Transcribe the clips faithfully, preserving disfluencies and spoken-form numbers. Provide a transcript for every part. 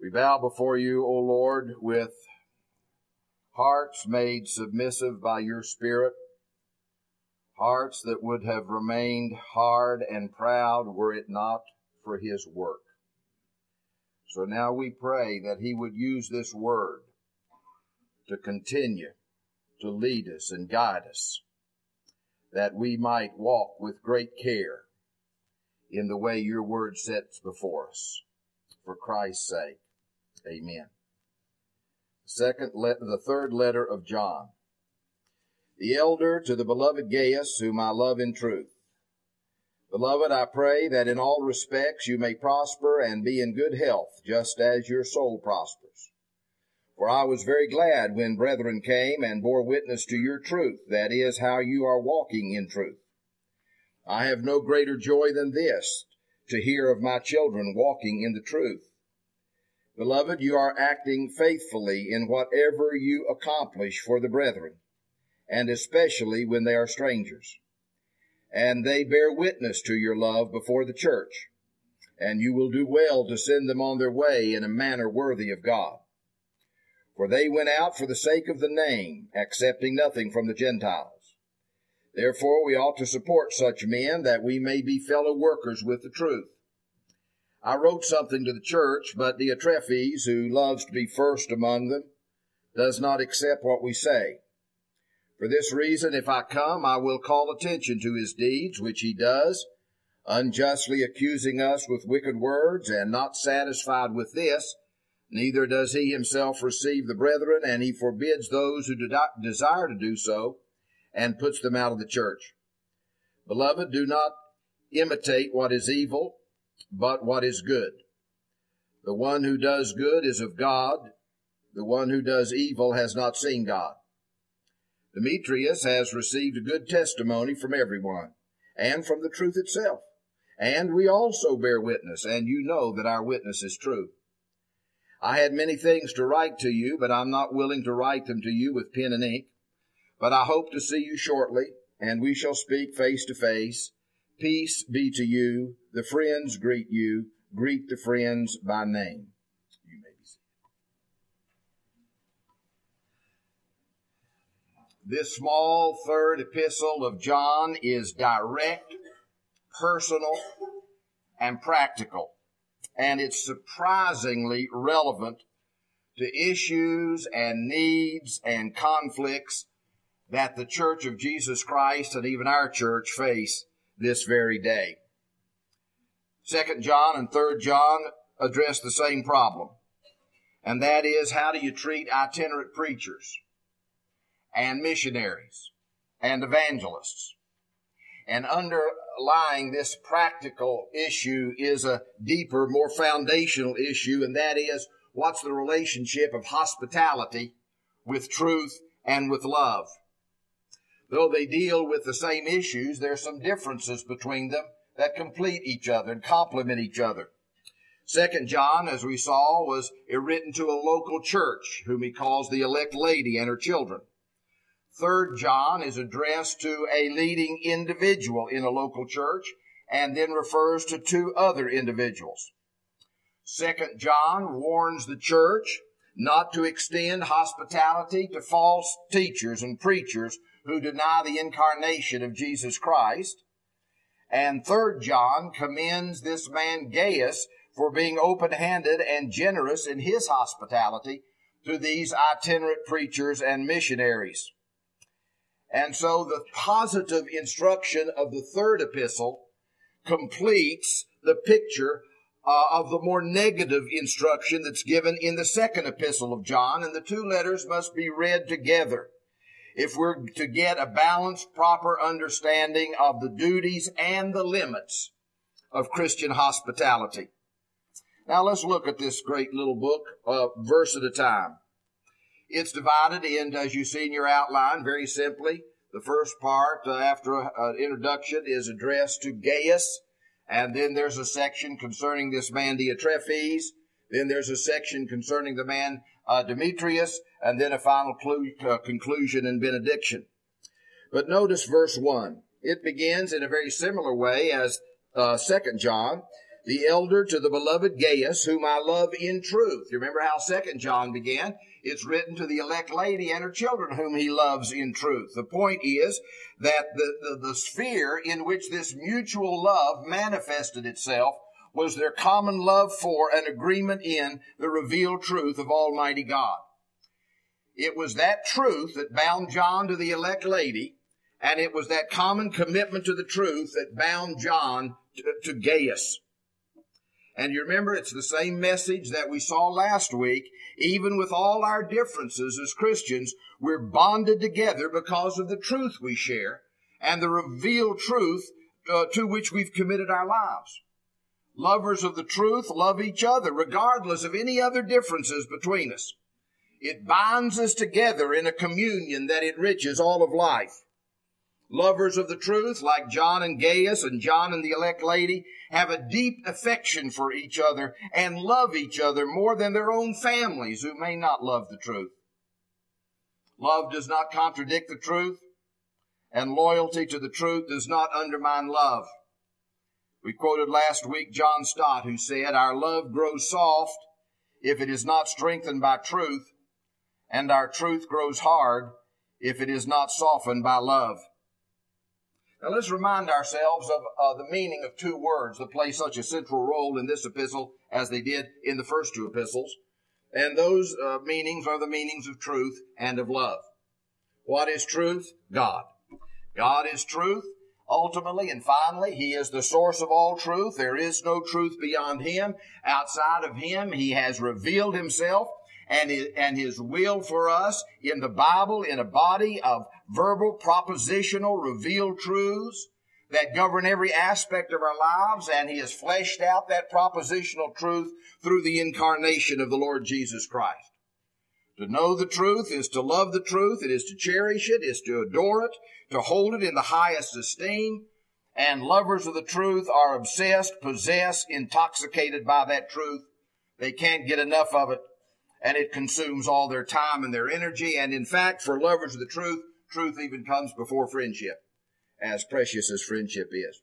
We bow before you, O Lord, with hearts made submissive by your Spirit, hearts that would have remained hard and proud were it not for his work. So now we pray that he would use this word to continue to lead us and guide us, that we might walk with great care in the way your word sets before us. For Christ's sake, amen. Second, let, the third letter of John. The elder to the beloved Gaius, whom I love in truth. Beloved, I pray that in all respects you may prosper and be in good health, just as your soul prospers. For I was very glad when brethren came and bore witness to your truth, that is, how you are walking in truth. I have no greater joy than this, to hear of my children walking in the truth. Beloved, you are acting faithfully in whatever you accomplish for the brethren, and especially when they are strangers. And they bear witness to your love before the church, and you will do well to send them on their way in a manner worthy of God. For they went out for the sake of the name, accepting nothing from the Gentiles. Therefore we ought to support such men, that we may be fellow workers with the truth. I wrote something to the church, but Diotrephes, who loves to be first among them, does not accept what we say. For this reason, if I come, I will call attention to his deeds, which he does, unjustly accusing us with wicked words, and not satisfied with this, neither does he himself receive the brethren, and he forbids those who do not desire to do so, and puts them out of the church. Beloved, do not imitate what is evil, but what is good. The one who does good is of God. The one who does evil has not seen God. Demetrius has received a good testimony from everyone, and from the truth itself. And we also bear witness, and you know that our witness is true. I had many things to write to you, but I'm not willing to write them to you with pen and ink. But I hope to see you shortly, and we shall speak face to face. Peace be to you. The friends greet you. Greet the friends by name. You may be seated. This small third epistle of John is direct, personal, and practical. And it's surprisingly relevant to issues and needs and conflicts that the Church of Jesus Christ and even our church face this very day. Second John and Third John address the same problem, and that is, how do you treat itinerant preachers and missionaries and evangelists? And underlying this practical issue is a deeper, more foundational issue, and that is, what's the relationship of hospitality with truth and with love? Though they deal with the same issues, there's some differences between them that complete each other and complement each other. Second John, as we saw, was written to a local church, whom he calls the elect lady and her children. Third John is addressed to a leading individual in a local church, and then refers to two other individuals. Second John warns the church not to extend hospitality to false teachers and preachers who deny the incarnation of Jesus Christ. And Third John commends this man Gaius for being open-handed and generous in his hospitality to these itinerant preachers and missionaries. And so the positive instruction of the third epistle completes the picture uh, of the more negative instruction that's given in the second epistle of John, and the two letters must be read together if we're to get a balanced, proper understanding of the duties and the limits of Christian hospitality. Now let's look at this great little book, uh, verse at a time. It's divided into, as you see in your outline, very simply, the first part uh, after an introduction is addressed to Gaius, and then there's a section concerning this man Diotrephes, then there's a section concerning the man uh, Demetrius, and then a final clu- uh, conclusion and benediction. But notice verse one. It begins in a very similar way as uh, Second John. the elder to the beloved Gaius, whom I love in truth. You remember how Second John began? It's written to the elect lady and her children, whom he loves in truth. The point is that the, the, the sphere in which this mutual love manifested itself was their common love for and agreement in the revealed truth of Almighty God. It was that truth that bound John to the elect lady, and it was that common commitment to the truth that bound John to, to Gaius. And you remember, it's the same message that we saw last week. Even with all our differences as Christians, we're bonded together because of the truth we share and the revealed truth uh, to which we've committed our lives. Lovers of the truth love each other regardless of any other differences between us. It binds us together in a communion that enriches all of life. Lovers of the truth, like John and Gaius and John and the elect lady, have a deep affection for each other and love each other more than their own families who may not love the truth. Love does not contradict the truth, and loyalty to the truth does not undermine love. We quoted last week John Stott, who said, "Our love grows soft if it is not strengthened by truth, and our truth grows hard if it is not softened by love." Now let's remind ourselves of uh, the meaning of two words that play such a central role in this epistle as they did in the first two epistles. And those uh, meanings are the meanings of truth and of love. What is truth? God. God is truth. Ultimately and finally, He is the source of all truth. There is no truth beyond Him. Outside of Him, He has revealed Himself and His, and His will for us in the Bible in a body of verbal, propositional, revealed truths that govern every aspect of our lives, and He has fleshed out that propositional truth through the incarnation of the Lord Jesus Christ. To know the truth is to love the truth. It is to cherish it, is to adore it, to hold it in the highest esteem. And lovers of the truth are obsessed, possessed, intoxicated by that truth. They can't get enough of it, and it consumes all their time and their energy. And in fact, for lovers of the truth, truth even comes before friendship, as precious as friendship is.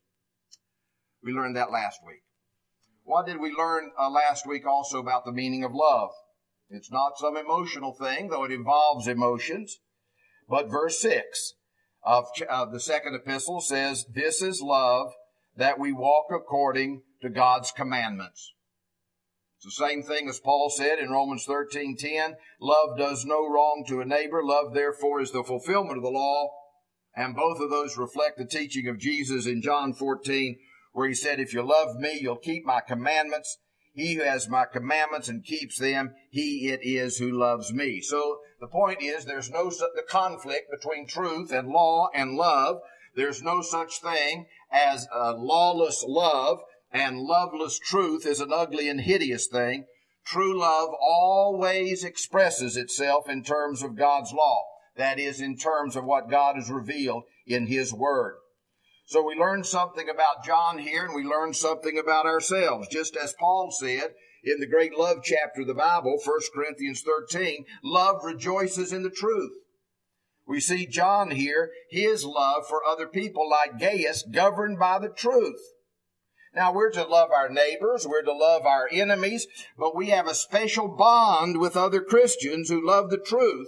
We learned that last week. What did we learn uh, last week also about the meaning of love? It's not some emotional thing, though it involves emotions. But verse six of uh, the second epistle says, "This is love, that we walk according to God's commandments." It's the same thing as Paul said in Romans thirteen ten, "Love does no wrong to a neighbor. Love, therefore, is the fulfillment of the law." And both of those reflect the teaching of Jesus in John fourteen, where He said, "If you love me, you'll keep my commandments. He who has my commandments and keeps them, he it is who loves me." So the point is, there's no the conflict between truth and law and love. There's no such thing as a lawless love, and loveless truth is an ugly and hideous thing. True love always expresses itself in terms of God's law. That is, in terms of what God has revealed in His Word. So we learned something about John here, and we learned something about ourselves. Just as Paul said in the great love chapter of the Bible, First Corinthians thirteen, love rejoices in the truth. We see John here, his love for other people like Gaius, governed by the truth. Now, we're to love our neighbors, we're to love our enemies, but we have a special bond with other Christians who love the truth.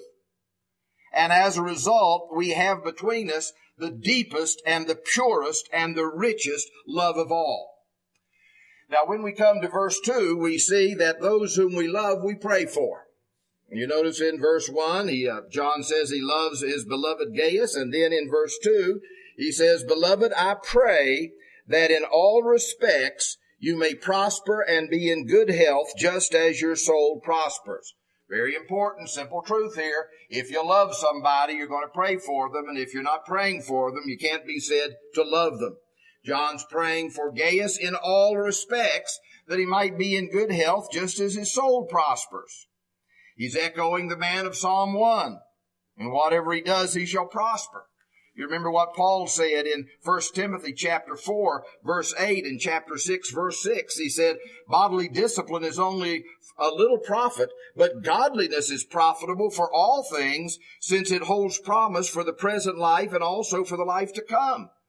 And as a result, we have between us the deepest and the purest and the richest love of all. Now, when we come to verse two, we see that those whom we love, we pray for. You notice in verse one, he, uh, John says he loves his beloved Gaius, and then in verse two, he says, "Beloved, I pray that in all respects you may prosper and be in good health, just as your soul prospers." Very important, simple truth here. If you love somebody, you're going to pray for them, and if you're not praying for them, you can't be said to love them. John's praying for Gaius in all respects, that he might be in good health, just as his soul prospers. He's echoing the man of Psalm one. And whatever he does, he shall prosper. You remember what Paul said in First Timothy chapter four, verse eight, and chapter six, verse six. He said, "Bodily discipline is only a little profit, but godliness is profitable for all things, since it holds promise for the present life and also for the life to come."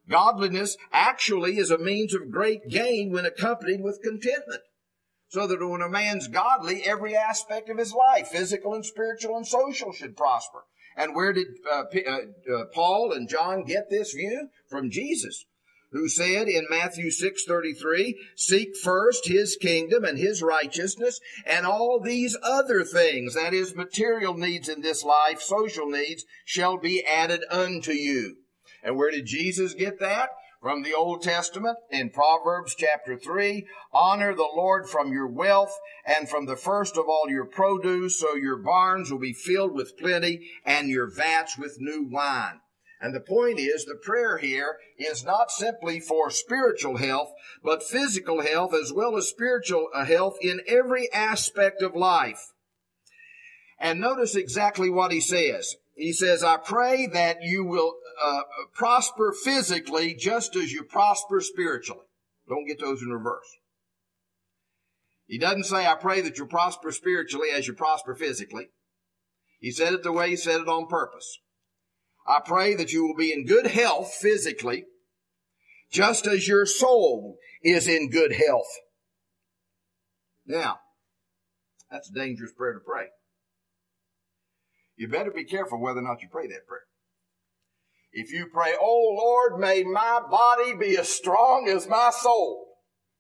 Godliness actually is a means of great gain when accompanied with contentment. So that when a man's godly, every aspect of his life, physical and spiritual and social, should prosper. And where did uh, P- uh, uh, Paul and John get this view? From Jesus, who said in Matthew six thirty-three, "Seek first his kingdom and his righteousness, and all these other things," that is, material needs in this life, social needs, "shall be added unto you." And where did Jesus get that? From the Old Testament in Proverbs chapter three, "Honor the Lord from your wealth and from the first of all your produce, so your barns will be filled with plenty and your vats with new wine." And the point is, the prayer here is not simply for spiritual health, but physical health as well as spiritual health in every aspect of life. And notice exactly what he says. He says, "I pray that you will uh, prosper physically just as you prosper spiritually." Don't get those in reverse. He doesn't say, "I pray that you prosper spiritually as you prosper physically." He said it the way he said it on purpose. "I pray that you will be in good health physically, just as your soul is in good health." Now, that's a dangerous prayer to pray. You better be careful whether or not you pray that prayer. If you pray, "Oh Lord, may my body be as strong as my soul.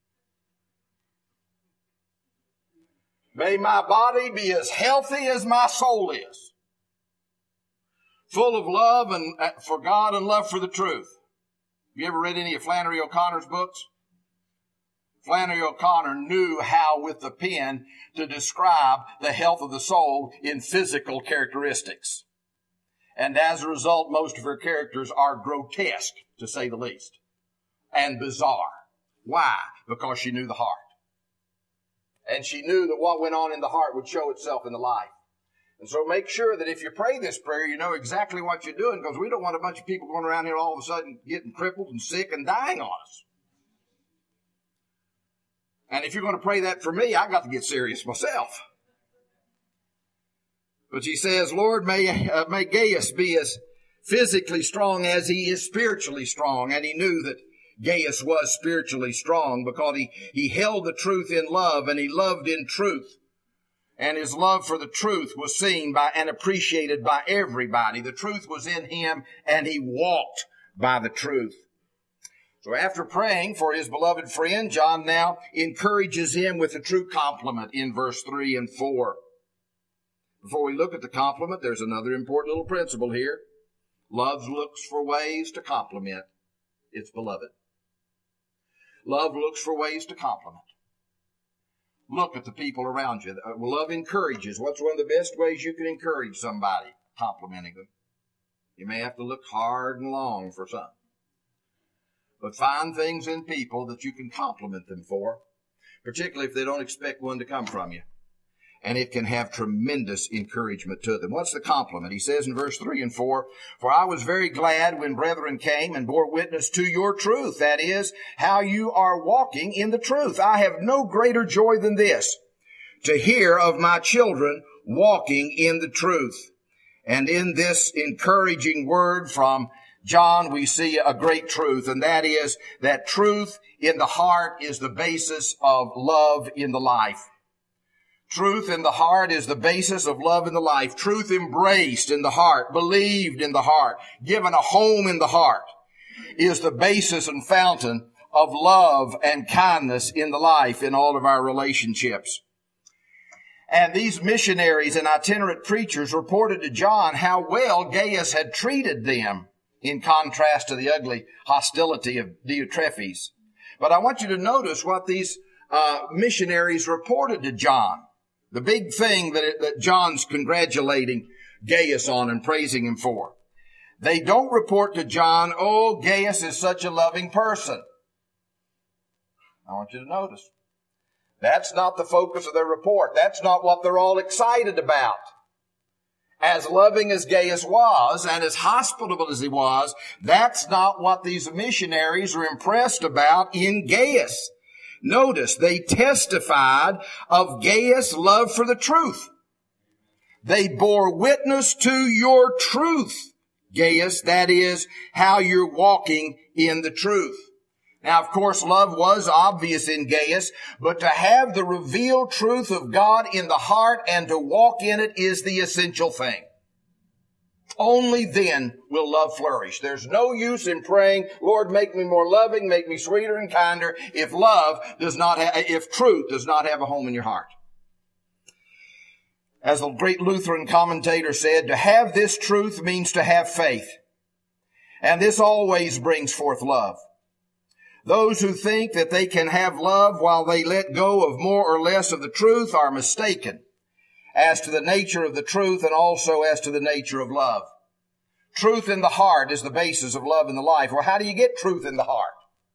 May my body be as healthy as my soul is, full of love and uh, for God and love for the truth." Have you ever read any of Flannery O'Connor's books? Flannery O'Connor knew how with the pen to describe the health of the soul in physical characteristics. And as a result, most of her characters are grotesque, to say the least, and bizarre. Why? Because she knew the heart. And she knew that what went on in the heart would show itself in the life. And so make sure that if you pray this prayer, you know exactly what you're doing, because we don't want a bunch of people going around here all of a sudden getting crippled and sick and dying on us. And if you're going to pray that for me, I got to get serious myself. But she says, "Lord, may, uh, may Gaius be as physically strong as he is spiritually strong." And he knew that Gaius was spiritually strong because he, he held the truth in love and he loved in truth. And his love for the truth was seen by and appreciated by everybody. The truth was in him and he walked by the truth. So after praying for his beloved friend, John now encourages him with a true compliment in verse three and four. Before we look at the compliment, there's another important little principle here. Love looks for ways to compliment its beloved. Love looks for ways to compliment. Look at the people around you. Love encourages. What's one of the best ways you can encourage somebody? Complimenting them. You may have to look hard and long for some. But find things in people that you can compliment them for, particularly if they don't expect one to come from you. And it can have tremendous encouragement to them. What's the compliment? He says in verse three and four, "For I was very glad when brethren came and bore witness to your truth." That is, how you are walking in the truth. "I have no greater joy than this, to hear of my children walking in the truth." And in this encouraging word from John, we see a great truth, and that is that truth in the heart is the basis of love in the life. Truth in the heart is the basis of love in the life. Truth embraced in the heart, believed in the heart, given a home in the heart, is the basis and fountain of love and kindness in the life in all of our relationships. And these missionaries and itinerant preachers reported to John how well Gaius had treated them, in contrast to the ugly hostility of Diotrephes. But I want you to notice what these uh, missionaries reported to John. The big thing that, it, that John's congratulating Gaius on and praising him for. They don't report to John, "Oh, Gaius is such a loving person." I want you to notice. That's not the focus of their report. That's not what they're all excited about. As loving as Gaius was and as hospitable as he was, that's not what these missionaries are impressed about in Gaius. Notice, they testified of Gaius' love for the truth. They bore witness to your truth, Gaius, that is, how you're walking in the truth. Now, of course, love was obvious in Gaius, but to have the revealed truth of God in the heart and to walk in it is the essential thing. Only then will love flourish. There's no use in praying, Lord, make me more loving, make me sweeter and kinder, if love does not have, if truth does not have a home in your heart. As the great Lutheran commentator said, to have this truth means to have faith. And this always brings forth love. Those who think that they can have love while they let go of more or less of the truth are mistaken as to the nature of the truth and also as to the nature of love. Truth in the heart is the basis of love in the life. Well, how do you get truth in the heart?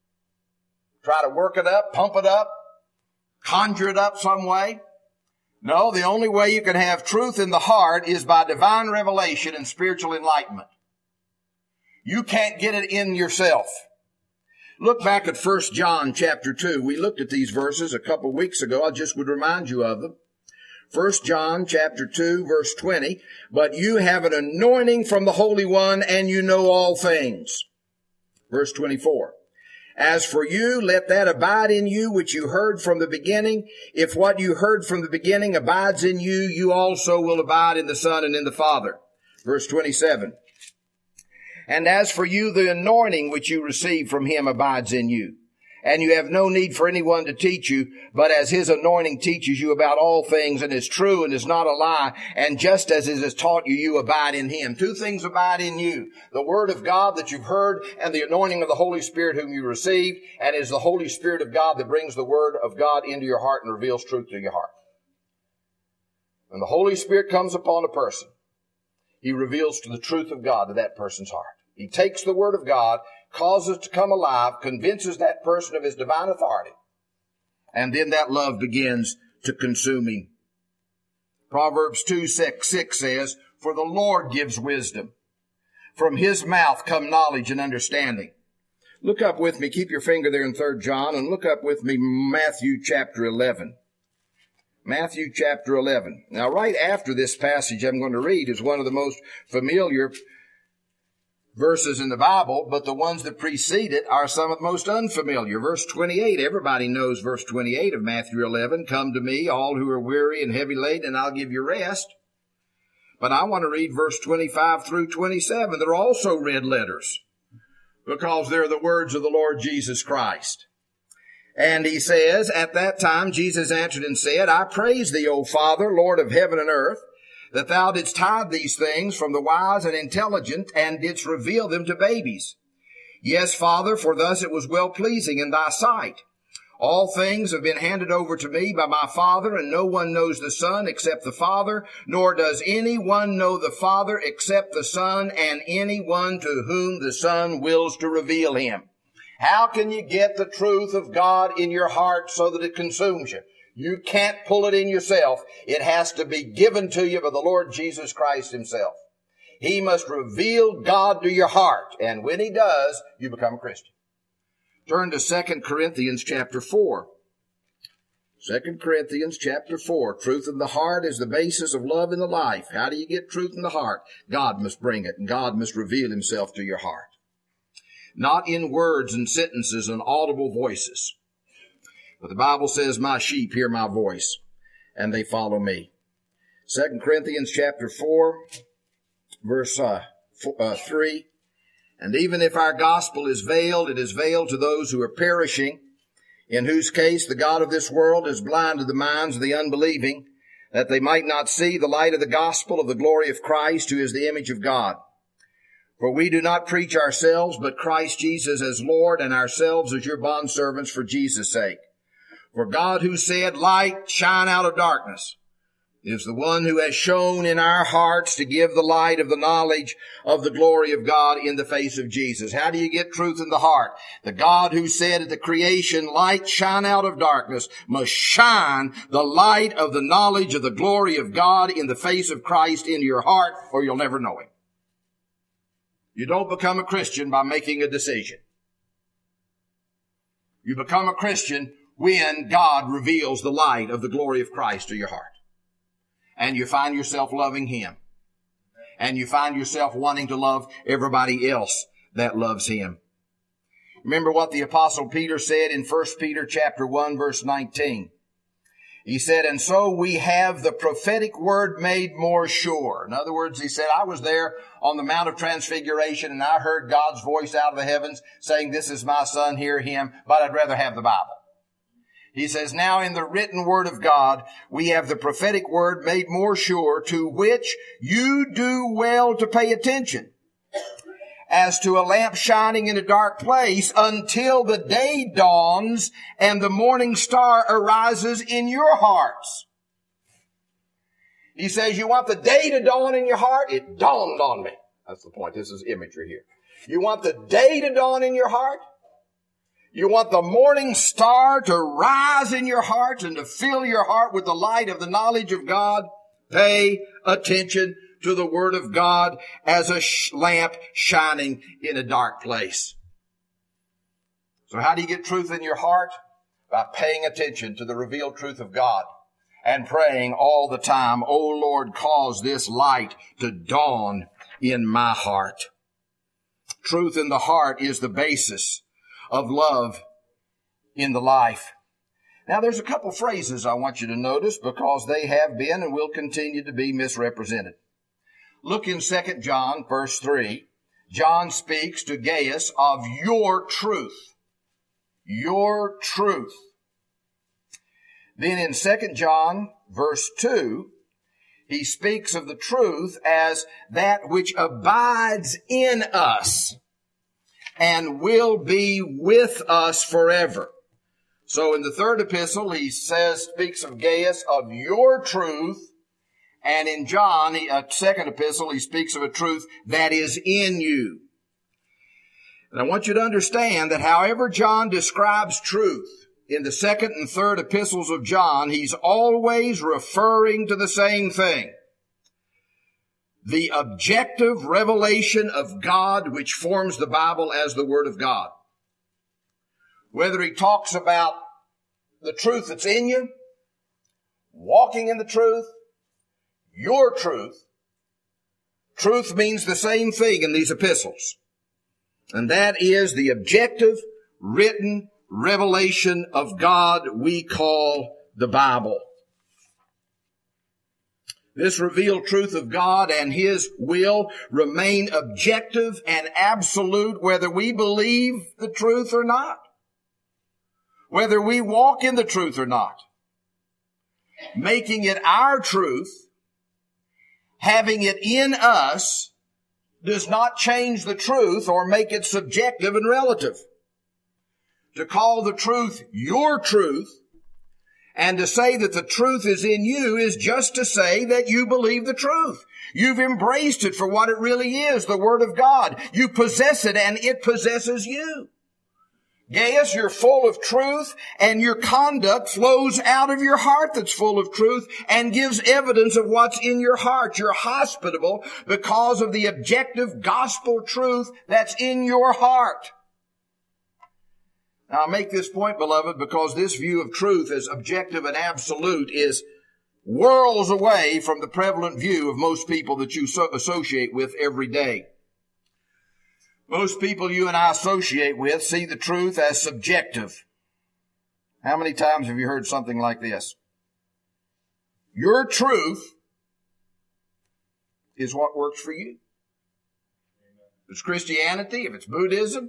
Try to work it up, pump it up, conjure it up some way? No, the only way you can have truth in the heart is by divine revelation and spiritual enlightenment. You can't get it in yourself. Look back at First John chapter two. We looked at these verses a couple of weeks ago. I just would remind you of them. First John chapter two, verse twenty. But you have an anointing from the Holy One, and you know all things. Verse twenty-four. As for you, let that abide in you which you heard from the beginning. If what you heard from the beginning abides in you, you also will abide in the Son and in the Father. Verse twenty-seven. And as for you, the anointing which you received from him abides in you. And you have no need for anyone to teach you, but as his anointing teaches you about all things and is true and is not a lie, and just as it has taught you, you abide in him. Two things abide in you. The word of God that you've heard and the anointing of the Holy Spirit whom you received, and it is the Holy Spirit of God that brings the word of God into your heart and reveals truth to your heart. When the Holy Spirit comes upon a person, he reveals to the truth of God to that person's heart. He takes the word of God, causes it to come alive, convinces that person of his divine authority, and then that love begins to consume him. Proverbs two, six, six says, for the Lord gives wisdom. From his mouth come knowledge and understanding. Look up with me, keep your finger there in Third John, and look up with me Matthew chapter eleven. Matthew chapter eleven. Now, right after this passage I'm going to read is one of the most familiar verses in the Bible, but the ones that precede it are some of the most unfamiliar. Verse twenty-eight, everybody knows verse twenty-eight of Matthew eleven. Come to me, all who are weary and heavy laden, and I'll give you rest. But I want to read verse twenty-five through twenty-seven. They're also red letters because they're the words of the Lord Jesus Christ. And he says, at that time Jesus answered and said, I praise thee, O Father, Lord of heaven and earth, that thou didst hide these things from the wise and intelligent, and didst reveal them to babies. Yes, Father, for thus it was well-pleasing in thy sight. All things have been handed over to me by my Father, and no one knows the Son except the Father, nor does any one know the Father except the Son, and any one to whom the Son wills to reveal him. How can you get the truth of God in your heart so that it consumes you? You can't pull it in yourself. It has to be given to you by the Lord Jesus Christ himself. He must reveal God to your heart. And when he does, you become a Christian. Turn to Second Corinthians chapter four. Second Corinthians chapter four. Truth in the heart is the basis of love in the life. How do you get truth in the heart? God must bring it, and God must reveal himself to your heart. Not in words and sentences and audible voices. But the Bible says, my sheep hear my voice, and they follow me. Second Corinthians chapter four, verse uh, four, uh, three. And even if our gospel is veiled, it is veiled to those who are perishing, in whose case the God of this world has blinded the minds of the unbelieving, that they might not see the light of the gospel of the glory of Christ, who is the image of God. For we do not preach ourselves, but Christ Jesus as Lord, and ourselves as your bondservants for Jesus' sake. For God, who said, light shine out of darkness, is the one who has shown in our hearts to give the light of the knowledge of the glory of God in the face of Jesus. How do you get truth in the heart? The God who said at the creation, light shine out of darkness, must shine the light of the knowledge of the glory of God in the face of Christ into your heart, or you'll never know him. You don't become a Christian by making a decision. You become a Christian when God reveals the light of the glory of Christ to your heart. And you find yourself loving him. and you find yourself wanting to love everybody else that loves him. Remember what the Apostle Peter said in First Peter chapter one, verse nineteen. He said, and so we have the prophetic word made more sure. In other words, he said, I was there on the Mount of Transfiguration and I heard God's voice out of the heavens saying, this is my son, hear him, but I'd rather have the Bible. He says, now in the written word of God, we have the prophetic word made more sure, to which you do well to pay attention, as to a lamp shining in a dark place until the day dawns and the morning star arises in your hearts. He says, you want the day to dawn in your heart? It dawned on me. That's the point. This is imagery here. You want the day to dawn in your heart? You want the morning star to rise in your heart and to fill your heart with the light of the knowledge of God? Pay attention to the Word of God as a sh- lamp shining in a dark place. So how do you get truth in your heart? By paying attention to the revealed truth of God and praying all the time, O Lord, cause this light to dawn in my heart. Truth in the heart is the basis of love in the life. Now, there's a couple phrases I want you to notice because they have been and will continue to be misrepresented. Look in Second John, verse three. John speaks to Gaius of your truth. Your truth. Then in Second John, verse two, he speaks of the truth as that which abides in us and will be with us forever. So in the third epistle, he says, speaks of Gaius of your truth. And in John, a second epistle, he speaks of a truth that is in you. And I want you to understand that however John describes truth in the second and third epistles of John, he's always referring to the same thing. The objective revelation of God which forms the Bible as the Word of God. Whether he talks about the truth that's in you, walking in the truth, your truth. Truth means the same thing in these epistles. And that is the objective, written revelation of God we call the Bible. This revealed truth of God and His will remain objective and absolute whether we believe the truth or not. Whether we walk in the truth or not. Making it our truth, having it in us, does not change the truth or make it subjective and relative. To call the truth your truth and to say that the truth is in you is just to say that you believe the truth. You've embraced it for what it really is, the Word of God. You possess it and it possesses you. Gaius, you're full of truth, and your conduct flows out of your heart that's full of truth and gives evidence of what's in your heart. You're hospitable because of the objective gospel truth that's in your heart. Now, I'll make this point, beloved, because this view of truth as objective and absolute is worlds away from the prevalent view of most people that you so associate with every day. Most people you and I associate with see the truth as subjective. How many times have you heard something like this? Your truth is what works for you. If it's Christianity, if it's Buddhism,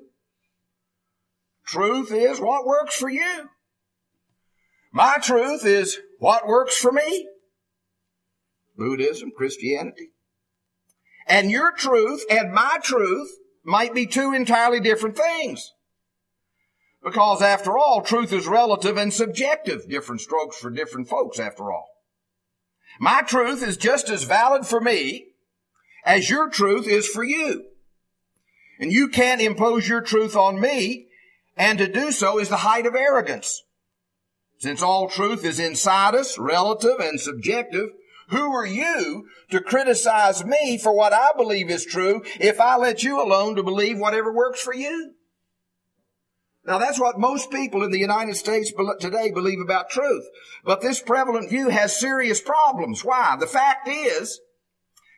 truth is what works for you. My truth is what works for me. Buddhism, Christianity. And your truth and my truth might be two entirely different things. Because after all, truth is relative and subjective. Different strokes for different folks, after all. My truth is just as valid for me as your truth is for you. And you can't impose your truth on me, and to do so is the height of arrogance. Since all truth is inside us, relative and subjective, who are you to criticize me for what I believe is true if I let you alone to believe whatever works for you? Now, that's what most people in the United States today believe about truth. But this prevalent view has serious problems. Why? The fact is,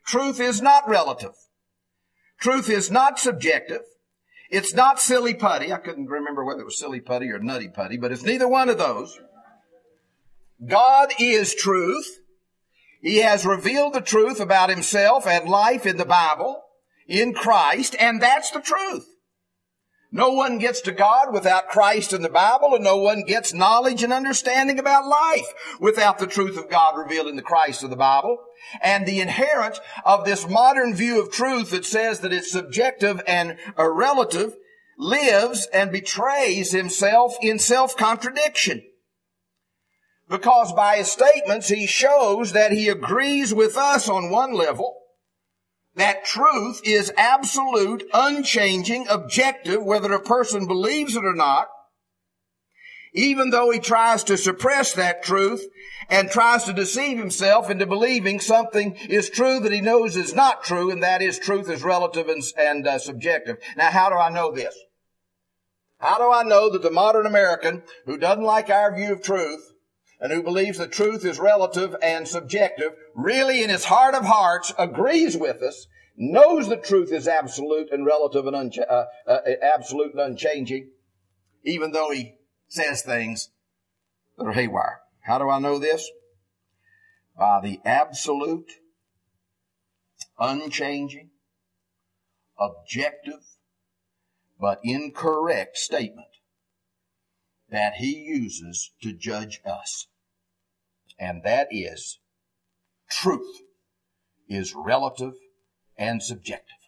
Truth is not relative. Truth is not subjective. It's not silly putty. I couldn't remember whether it was silly putty or nutty putty, but it's neither one of those. God is truth. He has revealed the truth about himself and life in the Bible, in Christ, and that's the truth. No one gets to God without Christ in the Bible, and no one gets knowledge and understanding about life without the truth of God revealed in the Christ of the Bible. And the inherent of this modern view of truth that says that it's subjective and a relative lives and betrays himself in self-contradiction. Because by his statements, he shows that he agrees with us on one level, that truth is absolute, unchanging, objective, whether a person believes it or not, even though he tries to suppress that truth and tries to deceive himself into believing something is true that he knows is not true, and that is truth is relative and, and uh, subjective. Now, how do I know this? How do I know that the modern American who doesn't like our view of truth and who believes that truth is relative and subjective, really in his heart of hearts agrees with us, knows that truth is absolute and relative and uncha- uh, uh, absolute and unchanging, even though he says things that are haywire? How do I know this? By the absolute, unchanging, objective, but incorrect statement that he uses to judge us. And that is, truth is relative and subjective.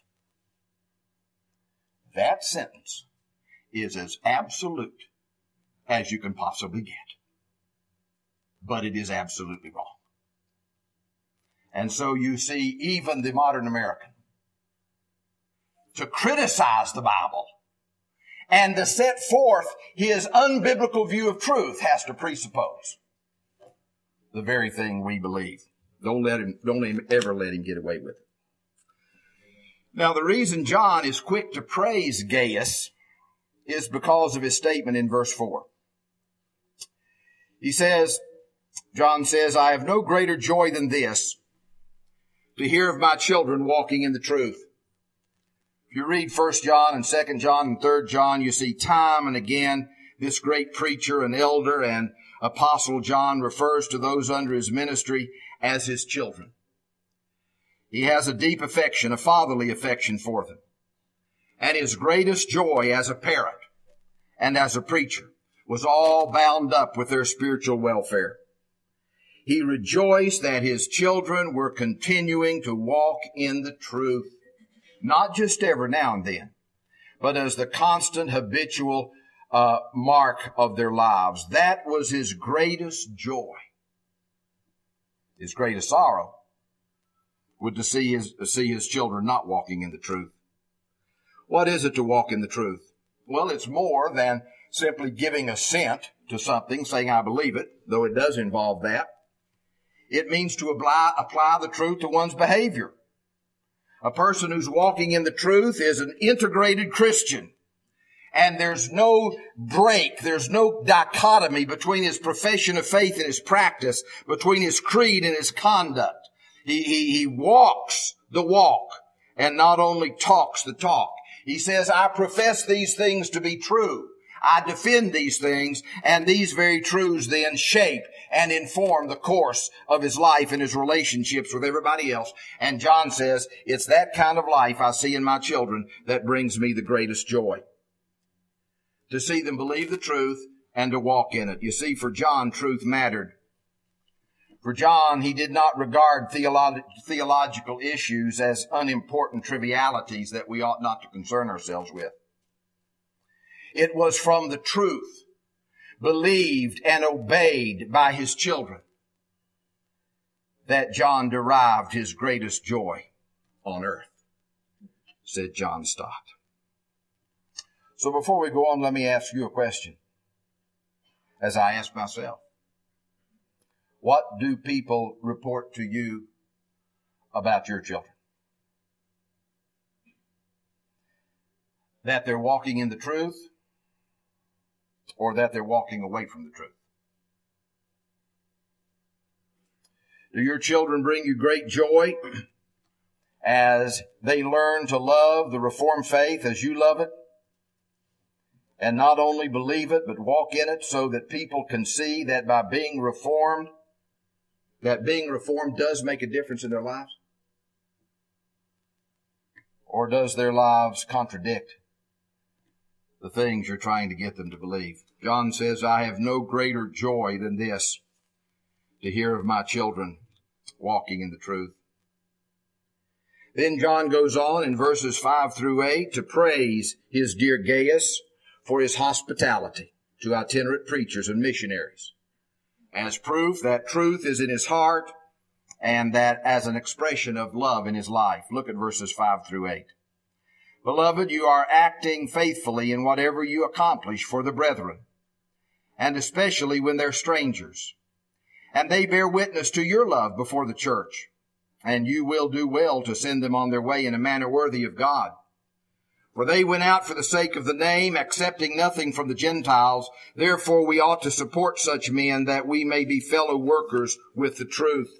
That sentence is as absolute as you can possibly get. But it is absolutely wrong. And so you see, even the modern American, to criticize the Bible and to set forth his unbiblical view of truth has to presuppose the very thing we believe. Don't let him, don't ever let him get away with it. Now, the reason John is quick to praise Gaius is because of his statement in verse four. He says, John says, I have no greater joy than this, to hear of my children walking in the truth. If you read First John and Second John and Third John, you see time and again this great preacher and elder and apostle John refers to those under his ministry as his children. He has a deep affection, a fatherly affection for them. And his greatest joy as a parent and as a preacher was all bound up with their spiritual welfare. He rejoiced that his children were continuing to walk in the truth, not just every now and then, but as the constant habitual uh, mark of their lives. That was his greatest joy. His greatest sorrow would to see his, to see his children not walking in the truth. What is it to walk in the truth? Well, it's more than simply giving assent to something, saying I believe it, though it does involve that. It means to apply, apply the truth to one's behavior. A person who's walking in the truth is an integrated Christian. And there's no break, there's no dichotomy between his profession of faith and his practice, between his creed and his conduct. He, he, he walks the walk and not only talks the talk. He says, I profess these things to be true. I defend these things, and these very truths then shape and inform the course of his life and his relationships with everybody else. And John says, it's that kind of life I see in my children that brings me the greatest joy. To see them believe the truth and to walk in it. You see, for John, truth mattered. For John, he did not regard theolo- theological issues as unimportant trivialities that we ought not to concern ourselves with. It was from the truth, believed and obeyed by his children, that John derived his greatest joy on earth, said John Stott. So before we go on, let me ask you a question, as I ask myself. What do people report to you about your children? That they're walking in the truth, or that they're walking away from the truth? Do your children bring you great joy, as they learn to love the Reformed faith as you love it, and not only believe it, but walk in it so that people can see that by being reformed, that being reformed does make a difference in their lives? Or does their lives contradict the things you're trying to get them to believe? John says, I have no greater joy than this, to hear of my children walking in the truth. Then John goes on in verses five through eight to praise his dear Gaius for his hospitality to itinerant preachers and missionaries, as proof that truth is in his heart and that as an expression of love in his life. Look at verses five through eight. Beloved, you are acting faithfully in whatever you accomplish for the brethren, and especially when they're strangers. And they bear witness to your love before the church, and you will do well to send them on their way in a manner worthy of God. For they went out for the sake of the name, accepting nothing from the Gentiles. Therefore we ought to support such men, that we may be fellow workers with the truth.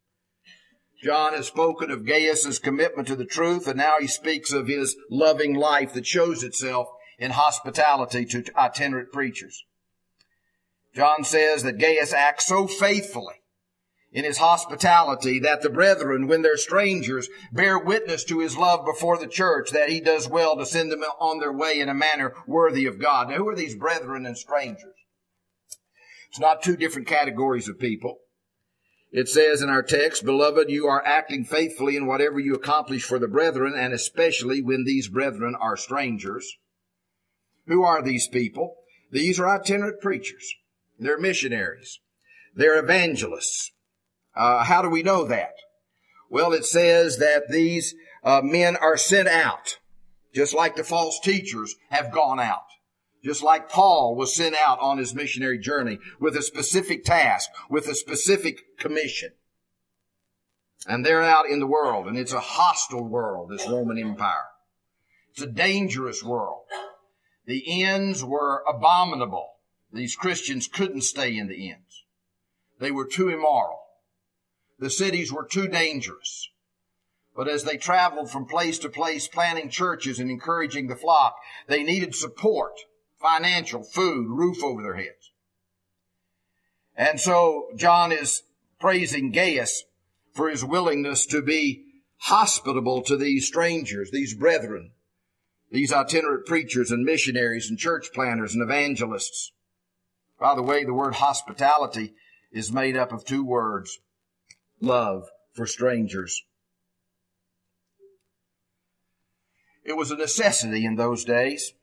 John has spoken of Gaius' commitment to the truth, and now he speaks of his loving life that shows itself in hospitality to itinerant preachers. John says that Gaius acts so faithfully in his hospitality that the brethren, when they're strangers, bear witness to his love before the church, that he does well to send them on their way in a manner worthy of God. Now, who are these brethren and strangers? It's not two different categories of people. It says in our text, Beloved, you are acting faithfully in whatever you accomplish for the brethren, and especially when these brethren are strangers. Who are these people? These are itinerant preachers. They're missionaries. They're evangelists. Uh, how do we know that? Well, it says that these uh, men are sent out, just like the false teachers have gone out. Just like Paul was sent out on his missionary journey with a specific task, with a specific commission. And they're out in the world, and it's a hostile world, this Roman Empire. It's a dangerous world. The inns were abominable. These Christians couldn't stay in the inns. They were too immoral. The cities were too dangerous. But as they traveled from place to place, planting churches and encouraging the flock, they needed support, financial, food, roof over their heads. And so John is praising Gaius for his willingness to be hospitable to these strangers, these brethren, these itinerant preachers and missionaries and church planters and evangelists. By the way, the word hospitality is made up of two words: love for strangers. It was a necessity in those days.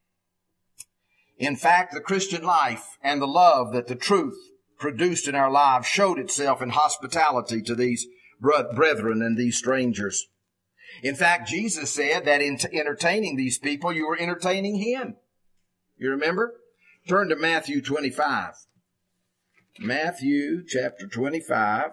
In fact, the Christian life and the love that the truth produced in our lives showed itself in hospitality to these brethren and these strangers. In fact, Jesus said that in entertaining these people, you were entertaining Him. You remember? Turn to Matthew twenty-five. Matthew chapter twenty-five,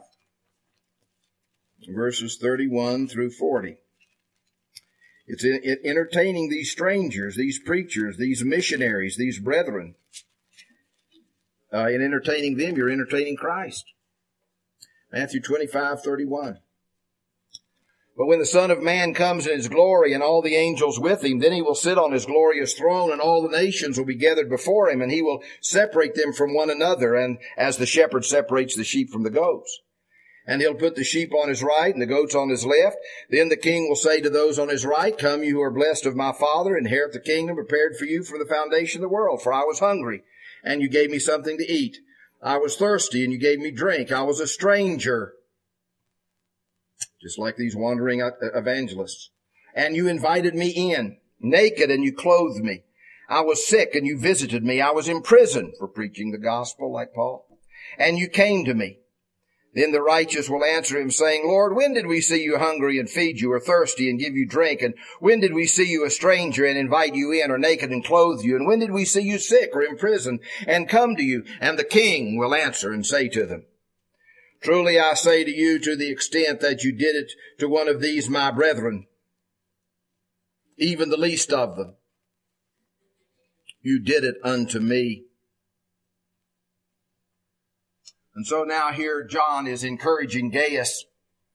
verses thirty-one through forty. It's in, in entertaining these strangers, these preachers, these missionaries, these brethren. Uh, in entertaining them, you're entertaining Christ. Matthew twenty-five, thirty-one. But when the Son of Man comes in His glory and all the angels with Him, then He will sit on His glorious throne, and all the nations will be gathered before Him, and He will separate them from one another, and as the shepherd separates the sheep from the goats. And He'll put the sheep on His right and the goats on His left. Then the King will say to those on His right, Come, you who are blessed of my Father, inherit the kingdom prepared for you from the foundation of the world. For I was hungry, and you gave me something to eat. I was thirsty, and you gave me drink. I was a stranger, just like these wandering evangelists, and you invited me in. Naked, and you clothed me. I was sick, and you visited me. I was in prison for preaching the gospel, like Paul, and you came to me. Then the righteous will answer Him, saying, Lord, when did we see you hungry and feed you, or thirsty and give you drink? And when did we see you a stranger and invite you in, or naked and clothe you? And when did we see you sick or in prison and come to you? And the King will answer and say to them, Truly I say to you, to the extent that you did it to one of these my brethren, even the least of them, you did it unto me. And so now here John is encouraging Gaius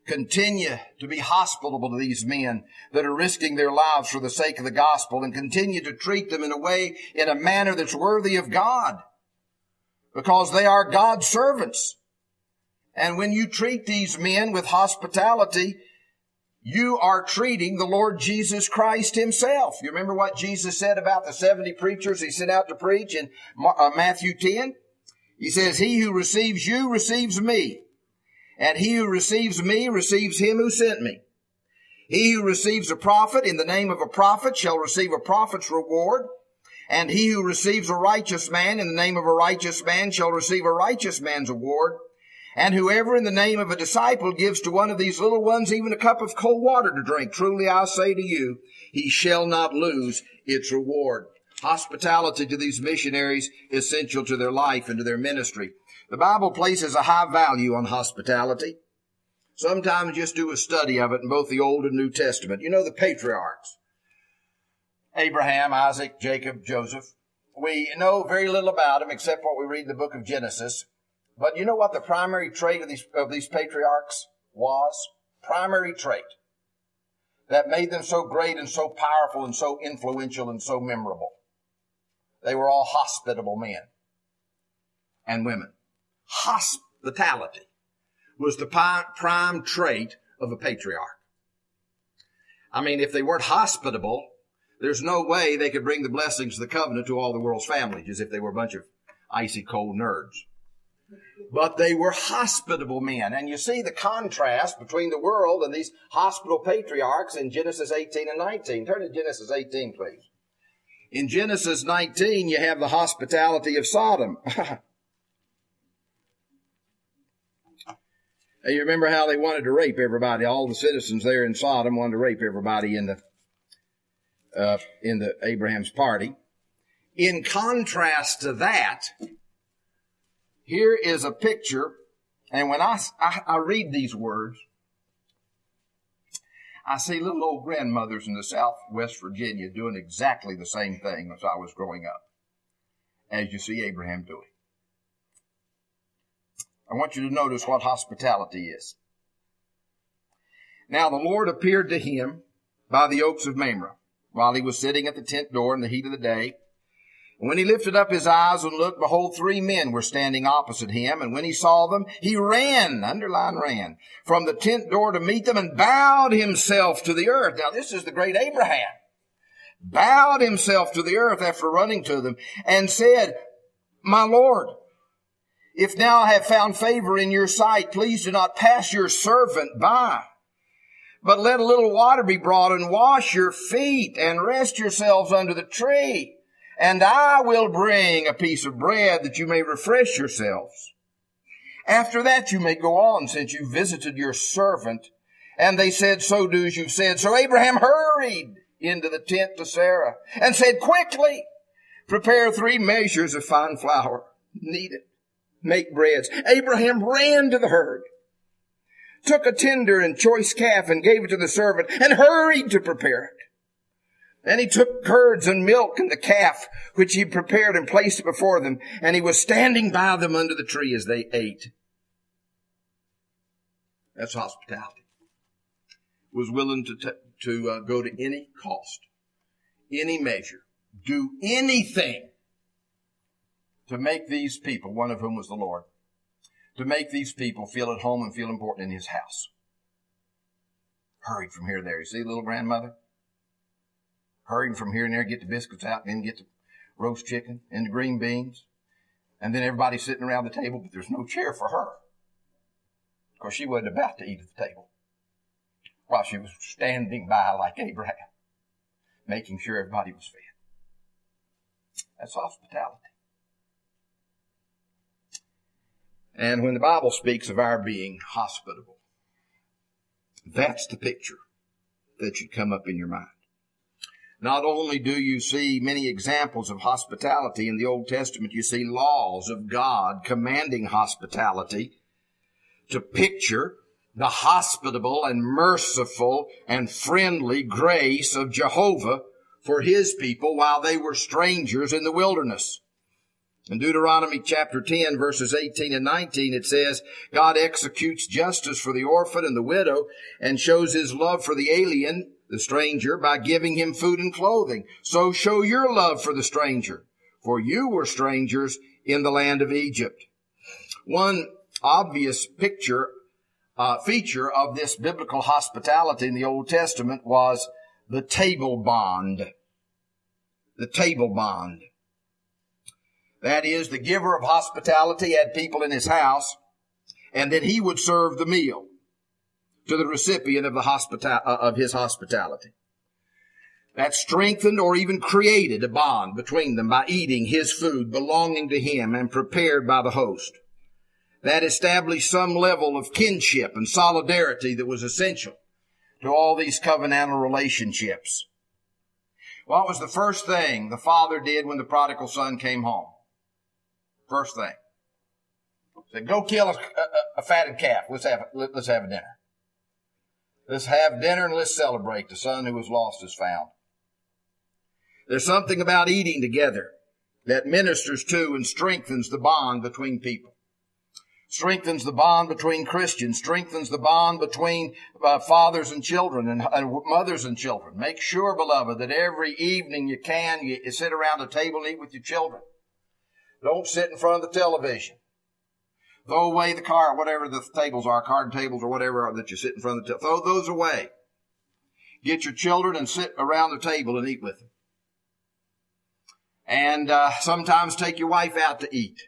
Continue to be hospitable to these men that are risking their lives for the sake of the gospel, and continue to treat them in a way, in a manner that's worthy of God, because they are God's servants. And when you treat these men with hospitality, you are treating the Lord Jesus Christ himself. You remember what Jesus said about the seventy preachers he sent out to preach in Matthew ten? He says, he who receives you receives me. And he who receives me receives him who sent me. He who receives a prophet in the name of a prophet shall receive a prophet's reward. And he who receives a righteous man in the name of a righteous man shall receive a righteous man's reward. And whoever in the name of a disciple gives to one of these little ones even a cup of cold water to drink, truly I say to you, he shall not lose its reward. Hospitality to these missionaries is essential to their life and to their ministry. The Bible places a high value on hospitality. Sometimes just do a study of it in both the Old and New Testament. You know the patriarchs, Abraham, Isaac, Jacob, Joseph. We know very little about them except what we read in the book of Genesis. But you know what the primary trait of these, of these patriarchs was? Primary trait that made them so great and so powerful and so influential and so memorable. They were all hospitable men and women. Hospitality was the prime trait of a patriarch. I mean, if they weren't hospitable, there's no way they could bring the blessings of the covenant to all the world's families, as if they were a bunch of icy cold nerds. But they were hospitable men. And you see the contrast between the world and these hospitable patriarchs in Genesis eighteen and nineteen. Turn to Genesis eighteen, please. In Genesis nineteen, you have the hospitality of Sodom. You remember how they wanted to rape everybody. All the citizens there in Sodom wanted to rape everybody in the uh, in the Abraham's party. In contrast to that, here is a picture, and when I, I, I read these words, I see little old grandmothers in the Southwest Virginia doing exactly the same thing as I was growing up, as you see Abraham doing. I want you to notice what hospitality is. Now the Lord appeared to him by the oaks of Mamre, while he was sitting at the tent door in the heat of the day. And when he lifted up his eyes and looked, behold, three men were standing opposite him. And when he saw them, he ran, underline ran, from the tent door to meet them and bowed himself to the earth. Now this is the great Abraham. Bowed himself to the earth after running to them and said, my Lord, if now I have found favor in your sight, please do not pass your servant by. But let a little water be brought and wash your feet and rest yourselves under the tree. And I will bring a piece of bread that you may refresh yourselves. After that you may go on, since you visited your servant. And they said, so do as you've said. So Abraham hurried into the tent to Sarah and said, quickly, prepare three measures of fine flour. Knead it. Make breads. Abraham ran to the herd, took a tender and choice calf and gave it to the servant and hurried to prepare it. Then he took curds and milk and the calf, which he prepared and placed it before them. And he was standing by them under the tree as they ate. That's hospitality. Was willing to, t- to uh, go to any cost, any measure, do anything to make these people, one of whom was the Lord, to make these people feel at home and feel important in his house. Hurried from here to there. You see little grandmother? Hurrying from here and there, get the biscuits out, and then get the roast chicken and the green beans. And then everybody sitting around the table, but there's no chair for her. Of course, she wasn't about to eat at the table, while she was standing by like Abraham, making sure everybody was fed. That's hospitality. And when the Bible speaks of our being hospitable, that's the picture that should come up in your mind. Not only do you see many examples of hospitality in the Old Testament, you see laws of God commanding hospitality to picture the hospitable and merciful and friendly grace of Jehovah for his people while they were strangers in the wilderness. In Deuteronomy chapter ten, verses eighteen and nineteen, it says, God executes justice for the orphan and the widow and shows his love for the alien, the stranger, by giving him food and clothing. So show your love for the stranger, for you were strangers in the land of Egypt. One obvious picture, uh, feature of this biblical hospitality in the Old Testament was the table bond. The table bond. That is, the giver of hospitality had people in his house, and then he would serve the meal to the recipient of the hospita- of his hospitality. That strengthened or even created a bond between them by eating his food belonging to him and prepared by the host. That established some level of kinship and solidarity that was essential to all these covenantal relationships. What was the first thing the father did when the prodigal son came home? First thing. Said, go kill a, a, a fatted calf. Let's have, let, let's have a dinner. Let's have dinner and let's celebrate. The son who was lost is found. There's something about eating together that ministers to and strengthens the bond between people. Strengthens the bond between Christians, strengthens the bond between uh, fathers and children and, and mothers and children. Make sure, beloved, that every evening you can, you, you sit around a table and eat with your children. Don't sit in front of the television. Throw away the car, whatever the tables are, card tables or whatever that you sit in front of the television. Throw those away. Get your children and sit around the table and eat with them. And uh, sometimes take your wife out to eat.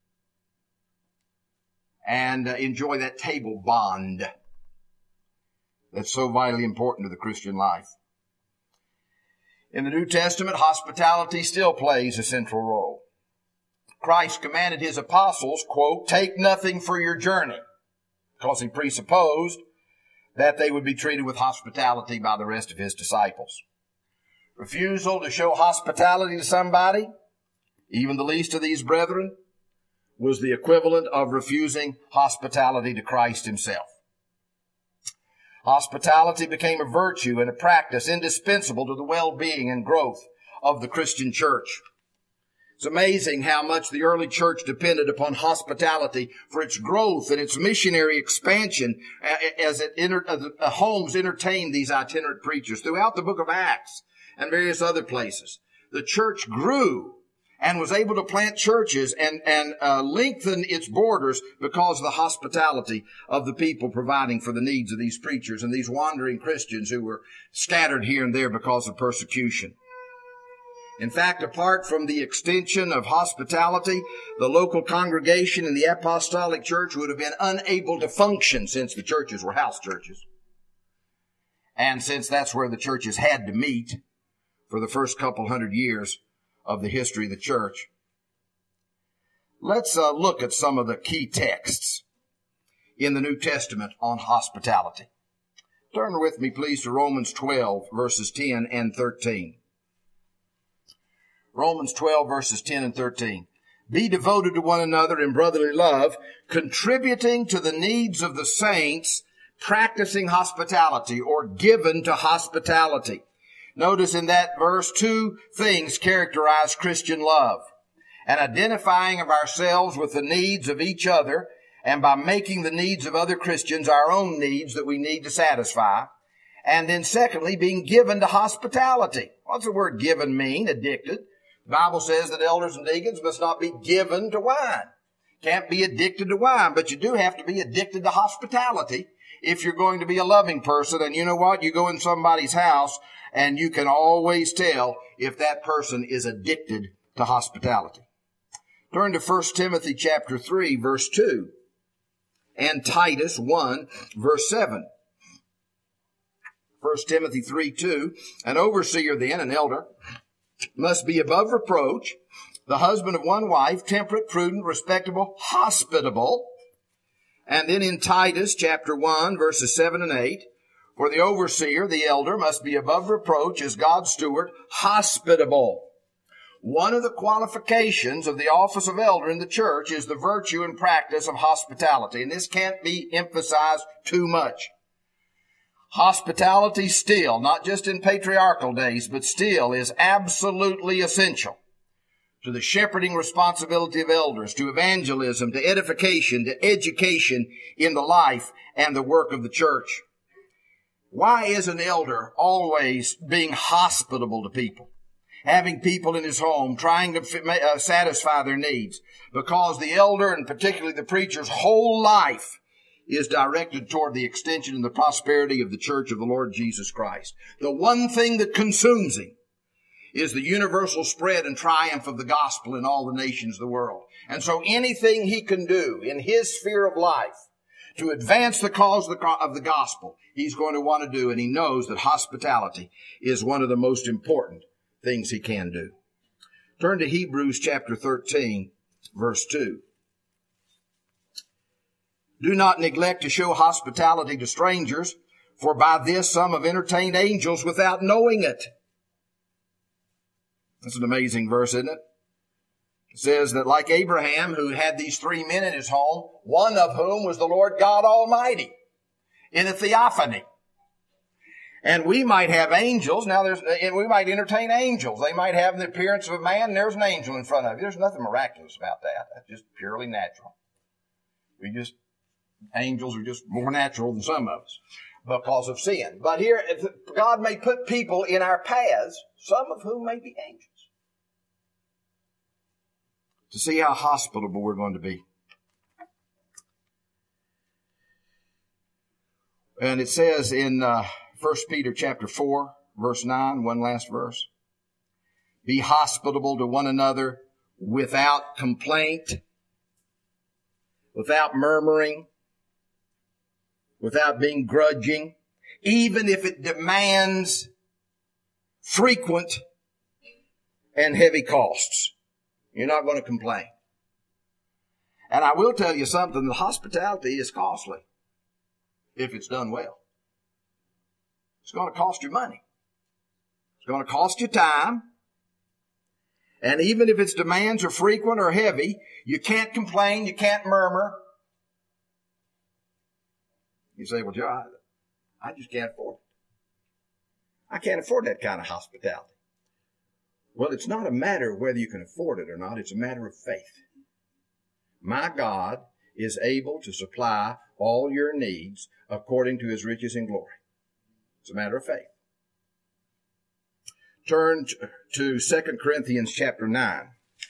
And uh, enjoy that table bond that's so vitally important to the Christian life. In the New Testament, hospitality still plays a central role. Christ commanded his apostles, quote, take nothing for your journey, because he presupposed that they would be treated with hospitality by the rest of his disciples. Refusal to show hospitality to somebody, even the least of these brethren, was the equivalent of refusing hospitality to Christ himself. Hospitality became a virtue and a practice indispensable to the well-being and growth of the Christian church. It's amazing how much the early church depended upon hospitality for its growth and its missionary expansion as it enter, uh, the homes entertained these itinerant preachers throughout the book of Acts and various other places. The church grew and was able to plant churches and, and uh, lengthen its borders because of the hospitality of the people providing for the needs of these preachers and these wandering Christians who were scattered here and there because of persecution. In fact, apart from the extension of hospitality, the local congregation in the apostolic church would have been unable to function since the churches were house churches. And since that's where the churches had to meet for the first couple hundred years of the history of the church. Let's uh, look at some of the key texts in the New Testament on hospitality. Turn with me, please, to Romans twelve, verses ten and thirteen. Romans twelve, verses ten and thirteen. Be devoted to one another in brotherly love, contributing to the needs of the saints, practicing hospitality or given to hospitality. Notice in that verse, two things characterize Christian love. An identifying of ourselves with the needs of each other, and by making the needs of other Christians our own needs that we need to satisfy. And then secondly, being given to hospitality. What's the word given mean? Addicted. The Bible says that elders and deacons must not be given to wine. Can't be addicted to wine, but you do have to be addicted to hospitality if you're going to be a loving person. And you know what? You go in somebody's house and you can always tell if that person is addicted to hospitality. Turn to First Timothy chapter three, verse two, and Titus one, verse seven. First Timothy three, two, an overseer then, an elder, must be above reproach, the husband of one wife, temperate, prudent, respectable, hospitable. And then in Titus chapter one, verses seven and eight, for the overseer, the elder, must be above reproach as God's steward, hospitable. One of the qualifications of the office of elder in the church is the virtue and practice of hospitality. And this can't be emphasized too much. Hospitality still, not just in patriarchal days, but still is absolutely essential to the shepherding responsibility of elders, to evangelism, to edification, to education in the life and the work of the church. Why is an elder always being hospitable to people? Having people in his home, trying to uh, satisfy their needs? Because the elder, and particularly the preacher's whole life, is directed toward the extension and the prosperity of the church of the Lord Jesus Christ. The one thing that consumes him is the universal spread and triumph of the gospel in all the nations of the world. And so anything he can do in his sphere of life to advance the cause of the gospel, he's going to want to do, and he knows that hospitality is one of the most important things he can do. Turn to Hebrews chapter thirteen, verse two. Do not neglect to show hospitality to strangers, for by this some have entertained angels without knowing it. That's an amazing verse, isn't it? It says that like Abraham, who had these three men in his home, one of whom was the Lord God Almighty in a theophany. And we might have angels. Now, there's, and we might entertain angels. They might have the appearance of a man, and there's an angel in front of you. There's nothing miraculous about that. That's just purely natural. We just, angels are just more natural than some of us because of sin. But here, God may put people in our paths, some of whom may be angels, to see how hospitable we're going to be. And it says in uh, First Peter chapter four, verse nine, one last verse. Be hospitable to one another without complaint, without murmuring, without being grudging, even if it demands frequent and heavy costs. You're not going to complain. And I will tell you something, the hospitality is costly if it's done well. It's going to cost you money. It's going to cost you time. And even if its demands are frequent or heavy, you can't complain, you can't murmur. You say, well, Joe, I, I just can't afford it. I can't afford that kind of hospitality. Well, it's not a matter of whether you can afford it or not. It's a matter of faith. My God is able to supply all your needs according to his riches and glory. It's a matter of faith. Turn to Second Corinthians chapter nine.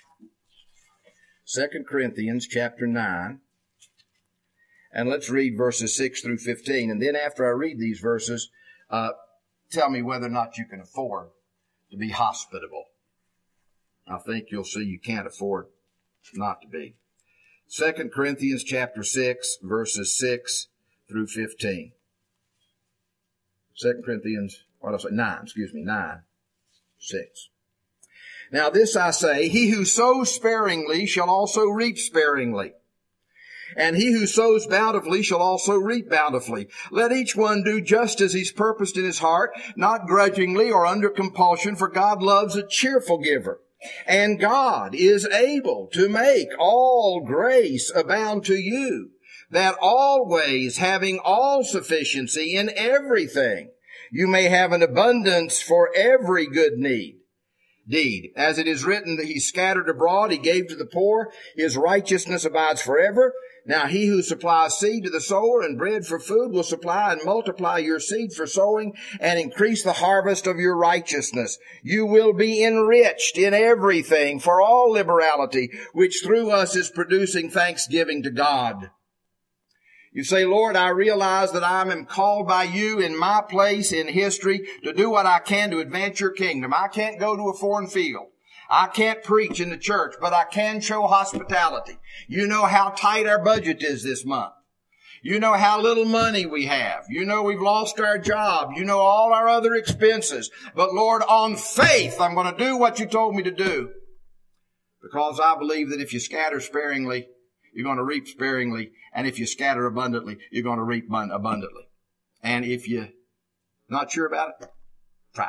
Second Corinthians chapter nine. And let's read verses six through fifteen. And then after I read these verses, uh, tell me whether or not you can afford to be hospitable. I think you'll see you can't afford not to be. Second Corinthians chapter six, verses six through fifteen. Second Corinthians, what did I say? Nine, excuse me, nine, six. Now this I say, he who sows sparingly shall also reap sparingly. And he who sows bountifully shall also reap bountifully. Let each one do just as he's purposed in his heart, not grudgingly or under compulsion, for God loves a cheerful giver. And God is able to make all grace abound to you, that always having all sufficiency in everything, you may have an abundance for every good need. Deed, as it is written that he scattered abroad, he gave to the poor, his righteousness abides forever. Now he who supplies seed to the sower and bread for food will supply and multiply your seed for sowing and increase the harvest of your righteousness. You will be enriched in everything for all liberality, which through us is producing thanksgiving to God. You say, Lord, I realize that I am called by you in my place in history to do what I can to advance your kingdom. I can't go to a foreign field. I can't preach in the church, but I can show hospitality. You know how tight our budget is this month. You know how little money we have. You know we've lost our job. You know all our other expenses. But Lord, on faith, I'm going to do what you told me to do. Because I believe that if you scatter sparingly, you're going to reap sparingly. And if you scatter abundantly, you're going to reap abundantly. And if you're not sure about it, try it.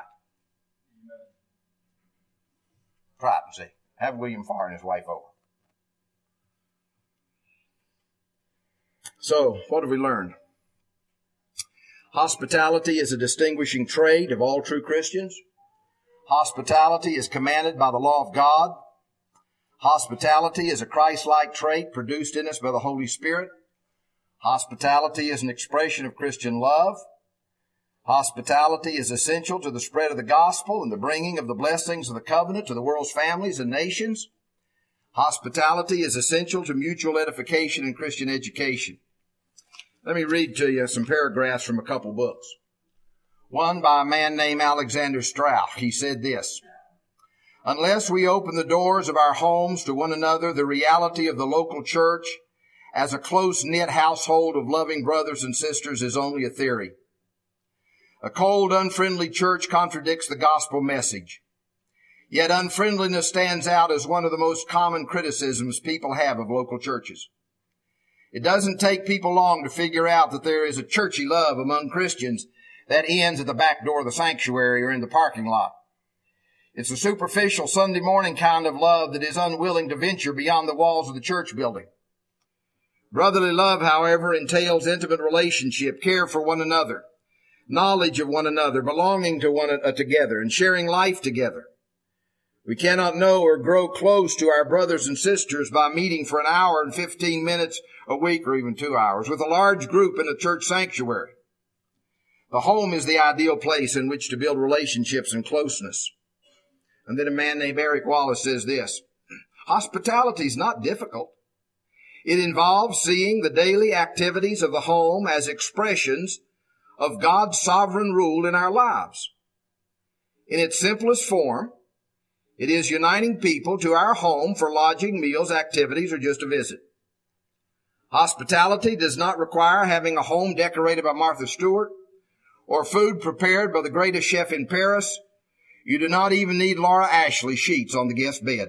Try it and see. Have William Farr and his wife over. So, what have we learned? Hospitality is a distinguishing trait of all true Christians. Hospitality is commanded by the law of God. Hospitality is a Christ-like trait produced in us by the Holy Spirit. Hospitality is an expression of Christian love. Hospitality is essential to the spread of the gospel and the bringing of the blessings of the covenant to the world's families and nations. Hospitality is essential to mutual edification and Christian education. Let me read to you some paragraphs from a couple books. One by a man named Alexander Strauch. He said this: unless we open the doors of our homes to one another, the reality of the local church as a close-knit household of loving brothers and sisters is only a theory. A cold, unfriendly church contradicts the gospel message. Yet unfriendliness stands out as one of the most common criticisms people have of local churches. It doesn't take people long to figure out that there is a churchy love among Christians that ends at the back door of the sanctuary or in the parking lot. It's a superficial Sunday morning kind of love that is unwilling to venture beyond the walls of the church building. Brotherly love, however, entails intimate relationship, care for one another, knowledge of one another, belonging to one uh, together, and sharing life together. We cannot know or grow close to our brothers and sisters by meeting for an hour and fifteen minutes a week or even two hours with a large group in a church sanctuary. The home is the ideal place in which to build relationships and closeness. And then a man named Eric Wallace says this: hospitality is not difficult. It involves seeing the daily activities of the home as expressions of God's sovereign rule in our lives. In its simplest form, it is uniting people to our home for lodging, meals, activities, or just a visit. Hospitality does not require having a home decorated by Martha Stewart or food prepared by the greatest chef in Paris. You do not even need Laura Ashley sheets on the guest bed.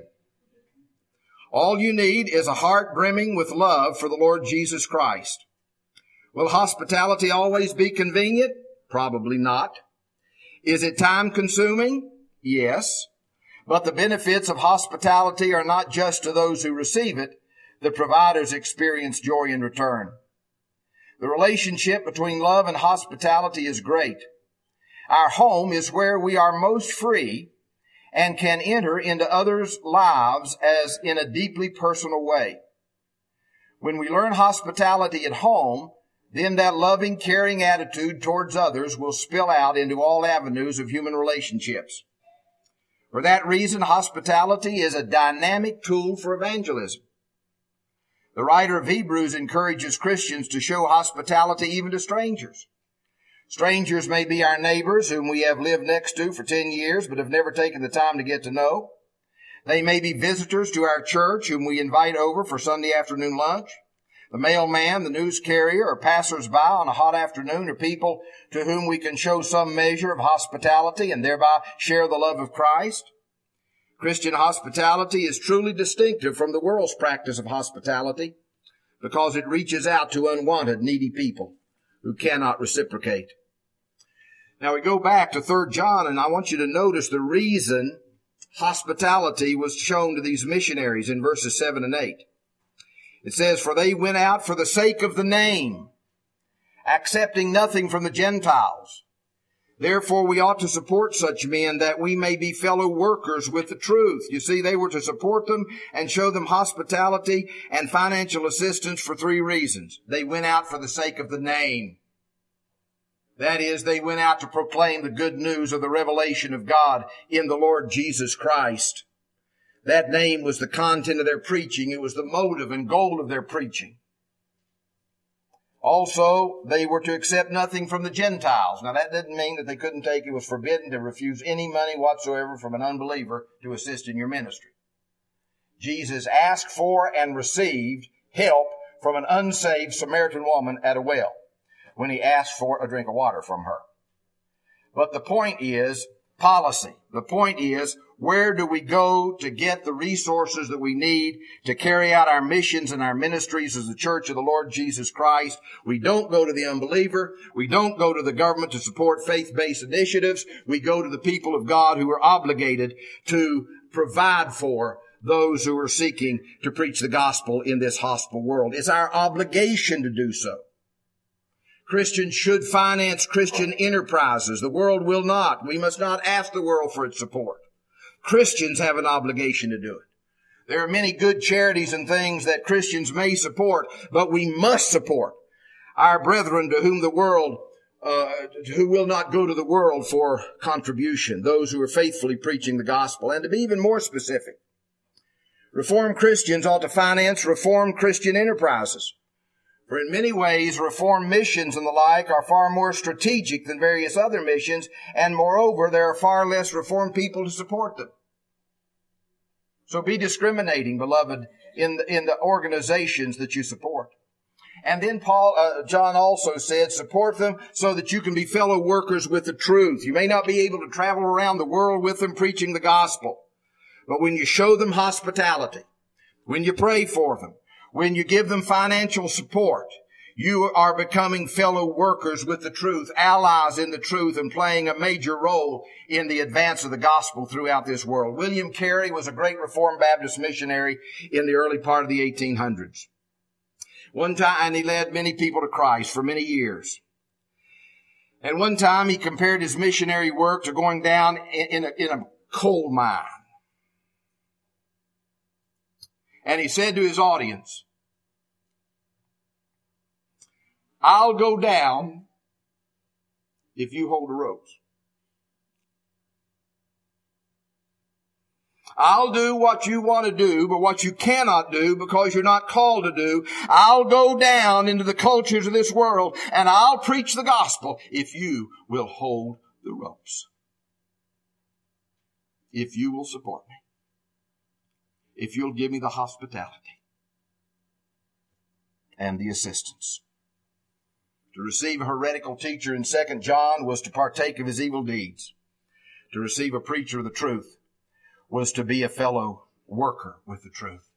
All you need is a heart brimming with love for the Lord Jesus Christ. Will hospitality always be convenient? Probably not. Is it time-consuming? Yes. But the benefits of hospitality are not just to those who receive it. The providers experience joy in return. The relationship between love and hospitality is great. Our home is where we are most free and can enter into others' lives as in a deeply personal way. When we learn hospitality at home, then that loving, caring attitude towards others will spill out into all avenues of human relationships. For that reason, hospitality is a dynamic tool for evangelism. The writer of Hebrews encourages Christians to show hospitality even to strangers. Strangers may be our neighbors whom we have lived next to for ten years but have never taken the time to get to know. They may be visitors to our church whom we invite over for Sunday afternoon lunch. The mailman, the news carrier, or passers-by on a hot afternoon are people to whom we can show some measure of hospitality and thereby share the love of Christ. Christian hospitality is truly distinctive from the world's practice of hospitality because it reaches out to unwanted, needy people who cannot reciprocate. Now we go back to Third John, and I want you to notice the reason hospitality was shown to these missionaries in verses seven and eight. It says, for they went out for the sake of the name, accepting nothing from the Gentiles. Therefore, we ought to support such men that we may be fellow workers with the truth. You see, they were to support them and show them hospitality and financial assistance for three reasons. They went out for the sake of the name. That is, they went out to proclaim the good news of the revelation of God in the Lord Jesus Christ. That name was the content of their preaching. It was the motive and goal of their preaching. Also, they were to accept nothing from the Gentiles. Now, that didn't mean that they couldn't take, it was forbidden to refuse any money whatsoever from an unbeliever to assist in your ministry. Jesus asked for and received help from an unsaved Samaritan woman at a well when he asked for a drink of water from her. But the point is policy. The point is, where do we go to get the resources that we need to carry out our missions and our ministries as the Church of the Lord Jesus Christ? We don't go to the unbeliever. We don't go to the government to support faith-based initiatives. We go to the people of God who are obligated to provide for those who are seeking to preach the gospel in this hostile world. It's our obligation to do so. Christians should finance Christian enterprises. The world will not. We must not ask the world for its support. Christians have an obligation to do it. There are many good charities and things that Christians may support, but we must support our brethren to whom the world, uh, who will not go to the world for contribution, those who are faithfully preaching the gospel. And to be even more specific, Reformed Christians ought to finance Reformed Christian enterprises. For in many ways, Reformed missions and the like are far more strategic than various other missions, and moreover, there are far less Reformed people to support them. So be discriminating, beloved, in the, in the organizations that you support. And then Paul, uh, John also said, support them so that you can be fellow workers with the truth. You may not be able to travel around the world with them preaching the gospel, but when you show them hospitality, when you pray for them, when you give them financial support, you are becoming fellow workers with the truth, allies in the truth, and playing a major role in the advance of the gospel throughout this world. William Carey was a great Reformed Baptist missionary in the early part of the eighteen hundreds. One time, and he led many people to Christ for many years. And one time he compared his missionary work to going down in, in, a, in a coal mine. And he said to his audience, I'll go down if you hold the ropes. I'll do what you want to do, but what you cannot do because you're not called to do. I'll go down into the cultures of this world and I'll preach the gospel if you will hold the ropes. If you will support me. If you'll give me the hospitality and the assistance. To receive a heretical teacher in Second John was to partake of his evil deeds. To receive a preacher of the truth was to be a fellow worker with the truth.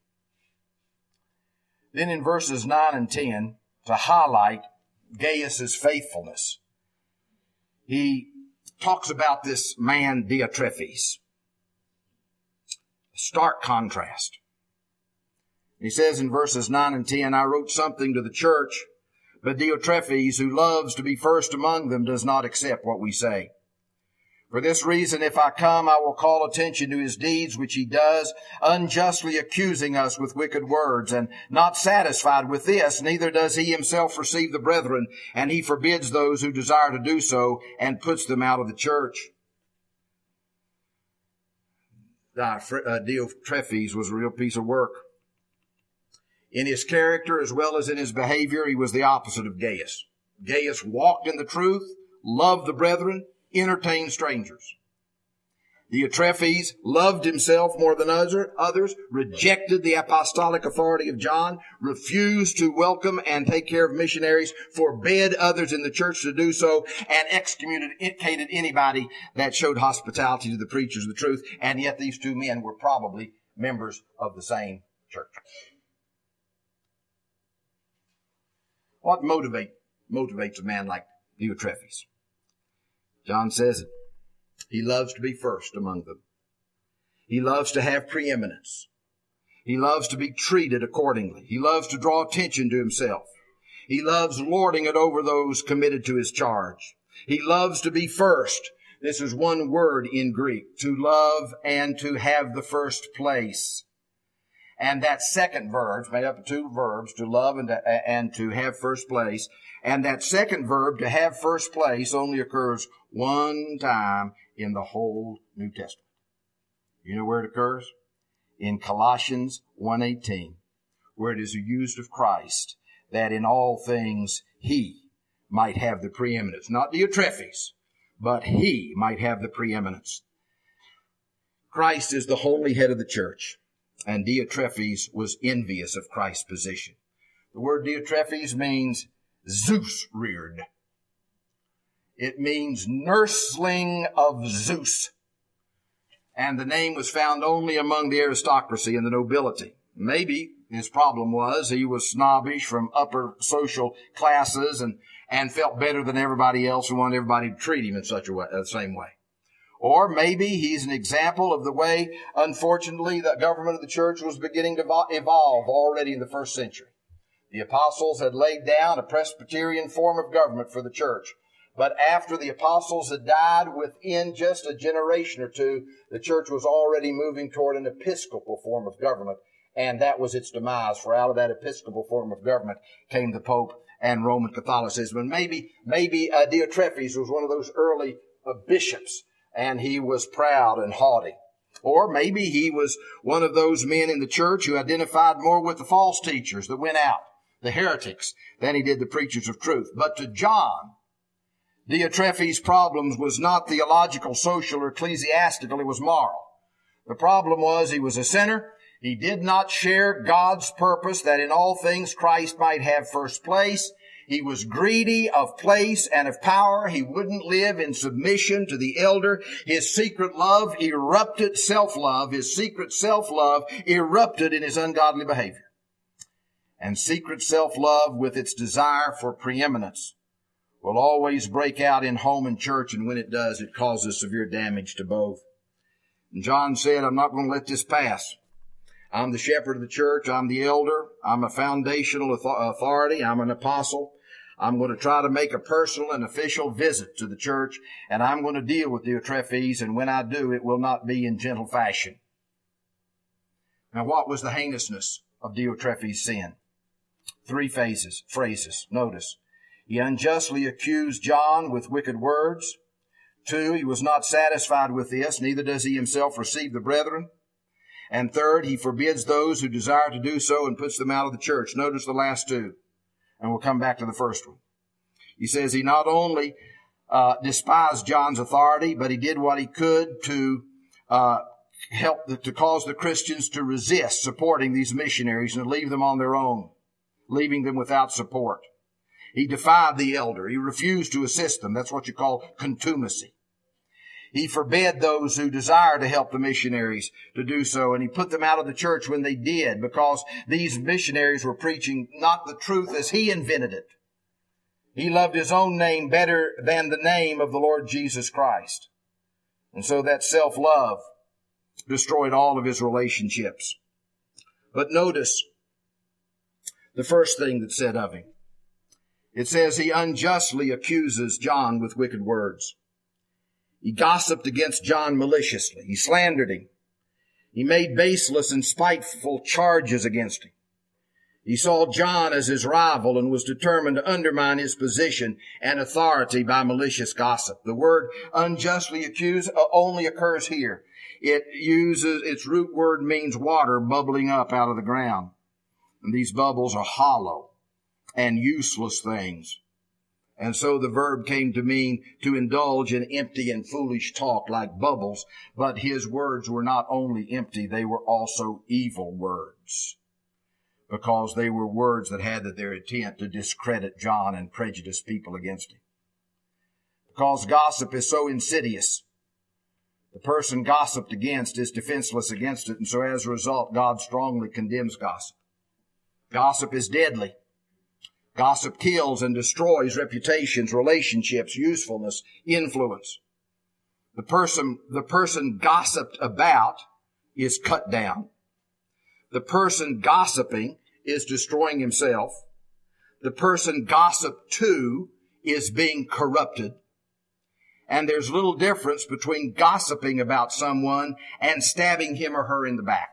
Then in verses nine and ten, to highlight Gaius' faithfulness, he talks about this man Diotrephes. Stark contrast. He says in verses nine and ten, I wrote something to the church, but Diotrephes, who loves to be first among them, does not accept what we say. For this reason, if I come, I will call attention to his deeds, which he does, unjustly accusing us with wicked words. And not satisfied with this, neither does he himself receive the brethren, and he forbids those who desire to do so, and puts them out of the church. Diotrephes was a real piece of work. In his character as well as in his behavior, he was the opposite of Gaius. Gaius walked in the truth, loved the brethren, entertained strangers. Diotrephes loved himself more than others, rejected the apostolic authority of John, refused to welcome and take care of missionaries, forbade others in the church to do so, and excommunicated anybody that showed hospitality to the preachers of the truth. And yet these two men were probably members of the same church. What motivate, motivates a man like Diotrephes? John says it. He loves to be first among them. He loves to have preeminence. He loves to be treated accordingly. He loves to draw attention to himself. He loves lording it over those committed to his charge. He loves to be first. This is one word in Greek, to love and to have the first place. And that second verb, made up of two verbs, to love and to, and to have first place. And that second verb, to have first place, only occurs one time in the whole New Testament. You know where it occurs? In Colossians one eighteen, where it is used of Christ, that in all things he might have the preeminence. Not Diotrephes, but he might have the preeminence. Christ is the holy head of the church. And Diotrephes was envious of Christ's position. The word Diotrephes means Zeus reared. It means nursling of Zeus. And the name was found only among the aristocracy and the nobility. Maybe his problem was he was snobbish from upper social classes and, and felt better than everybody else and wanted everybody to treat him in such a way, the same way. Or maybe he's an example of the way, unfortunately, the government of the church was beginning to evolve already in the first century. The apostles had laid down a Presbyterian form of government for the church. But after the apostles had died, within just a generation or two, the church was already moving toward an episcopal form of government. And that was its demise, for out of that episcopal form of government came the Pope and Roman Catholicism. And maybe, maybe uh, Diotrephes was one of those early uh, bishops, and he was proud and haughty. Or maybe he was one of those men in the church who identified more with the false teachers that went out, the heretics, than he did the preachers of truth. But to John, Diotrephes' problems was not theological, social, or ecclesiastical. It was moral. The problem was he was a sinner. He did not share God's purpose that in all things Christ might have first place. He was greedy of place and of power. He wouldn't live in submission to the elder. His secret love erupted, self-love, his secret self-love erupted in his ungodly behavior. And secret self-love with its desire for preeminence will always break out in home and church, and when it does, it causes severe damage to both. And John said, I'm not going to let this pass. I'm the shepherd of the church. I'm the elder. I'm a foundational authority. I'm an apostle. I'm going to try to make a personal and official visit to the church, and I'm going to deal with Diotrephes, and when I do, it will not be in gentle fashion. Now, what was the heinousness of Diotrephes' sin? Three phases, phrases. Notice. He unjustly accused John with wicked words. Two, he was not satisfied with this, neither does he himself receive the brethren. And third, he forbids those who desire to do so and puts them out of the church. Notice the last two, and we'll come back to the first one. He says he not only uh, despised John's authority, but he did what he could to uh, help, the, to cause the Christians to resist supporting these missionaries and leave them on their own, leaving them without support. He defied the elder. He refused to assist them. That's what you call contumacy. He forbade those who desired to help the missionaries to do so, and he put them out of the church when they did, because these missionaries were preaching not the truth as he invented it. He loved his own name better than the name of the Lord Jesus Christ. And so that self-love destroyed all of his relationships. But notice the first thing that's said of him. It says he unjustly accuses John with wicked words. He gossiped against John maliciously. He slandered him. He made baseless and spiteful charges against him. He saw John as his rival and was determined to undermine his position and authority by malicious gossip. The word unjustly accuse only occurs here. It uses, its root word means water bubbling up out of the ground. And these bubbles are hollow and useless things. And so the verb came to mean to indulge in empty and foolish talk like bubbles, but his words were not only empty, they were also evil words, because they were words that had their intent to discredit John and prejudice people against him. Because gossip is so insidious, the person gossiped against is defenseless against it, and so as a result, God strongly condemns gossip. Gossip is deadly. Gossip kills and destroys reputations, relationships, usefulness, influence. The person, the person gossiped about is cut down. The person gossiping is destroying himself. The person gossiped to is being corrupted. And there's little difference between gossiping about someone and stabbing him or her in the back.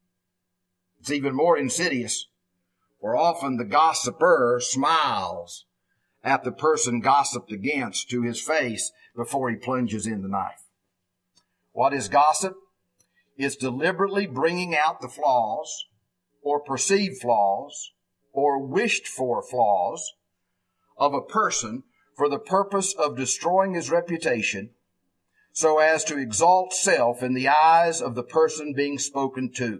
It's even more insidious. For often the gossiper smiles at the person gossiped against to his face before he plunges in the knife. What is gossip? It's deliberately bringing out the flaws or perceived flaws or wished for flaws of a person for the purpose of destroying his reputation so as to exalt self in the eyes of the person being spoken to.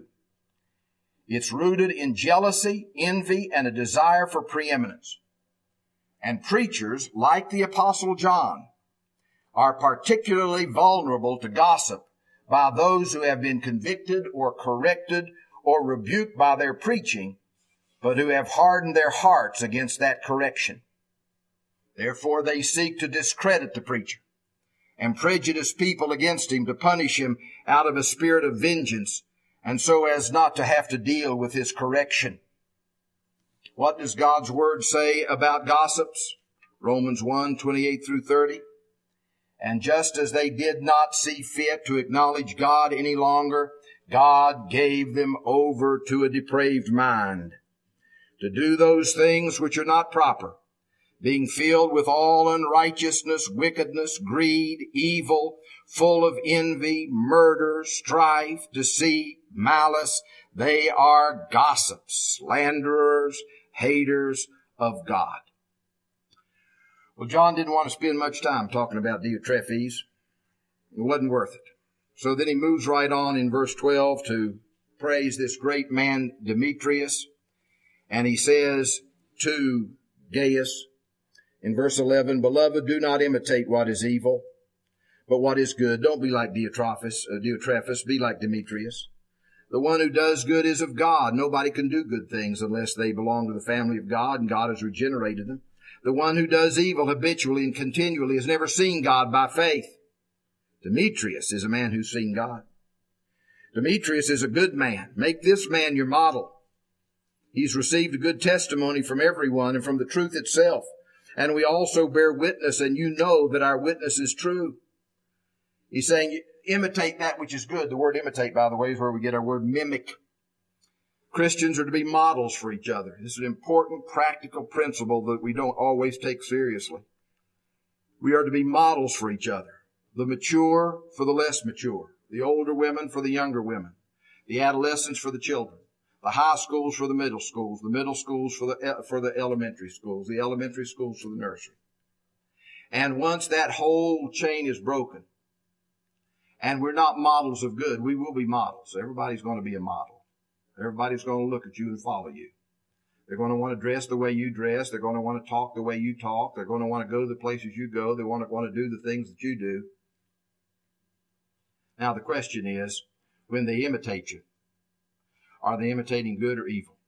It's rooted in jealousy, envy, and a desire for preeminence. And preachers, like the Apostle John, are particularly vulnerable to gossip by those who have been convicted or corrected or rebuked by their preaching, but who have hardened their hearts against that correction. Therefore, they seek to discredit the preacher and prejudice people against him to punish him out of a spirit of vengeance, and so as not to have to deal with his correction. What does God's Word say about gossips? Romans one, twenty-eight through thirty. And just as they did not see fit to acknowledge God any longer, God gave them over to a depraved mind, to do those things which are not proper, being filled with all unrighteousness, wickedness, greed, evil, full of envy, murder, strife, deceit, malice. They are gossips, slanderers, haters of God. Well, John didn't want to spend much time talking about Diotrephes. It wasn't worth it. So then he moves right on in verse twelve to praise this great man Demetrius. And he says to Gaius in verse eleven, Beloved, do not imitate what is evil, but what is good. Don't be like Diotrephes, uh, Diotrephes, be like Demetrius. The one who does good is of God. Nobody can do good things unless they belong to the family of God and God has regenerated them. The one who does evil habitually and continually has never seen God by faith. Demetrius is a man who's seen God. Demetrius is a good man. Make this man your model. He's received a good testimony from everyone and from the truth itself. And we also bear witness, and you know that our witness is true. He's saying, imitate that which is good. The word imitate, by the way, is where we get our word mimic. Christians are to be models for each other. This is an important practical principle that we don't always take seriously. We are to be models for each other. The mature for the less mature. The older women for the younger women. The adolescents for the children. The high schools for the middle schools. The middle schools for the, for the elementary schools. The elementary schools for the nursery. And once that whole chain is broken, and we're not models of good, we will be models. Everybody's going to be a model. Everybody's going to look at you and follow you. They're going to want to dress the way you dress. They're going to want to talk the way you talk. They're going to want to go to the places you go. They want to want to do the things that you do. Now the question is, when they imitate you, are they imitating good or evil?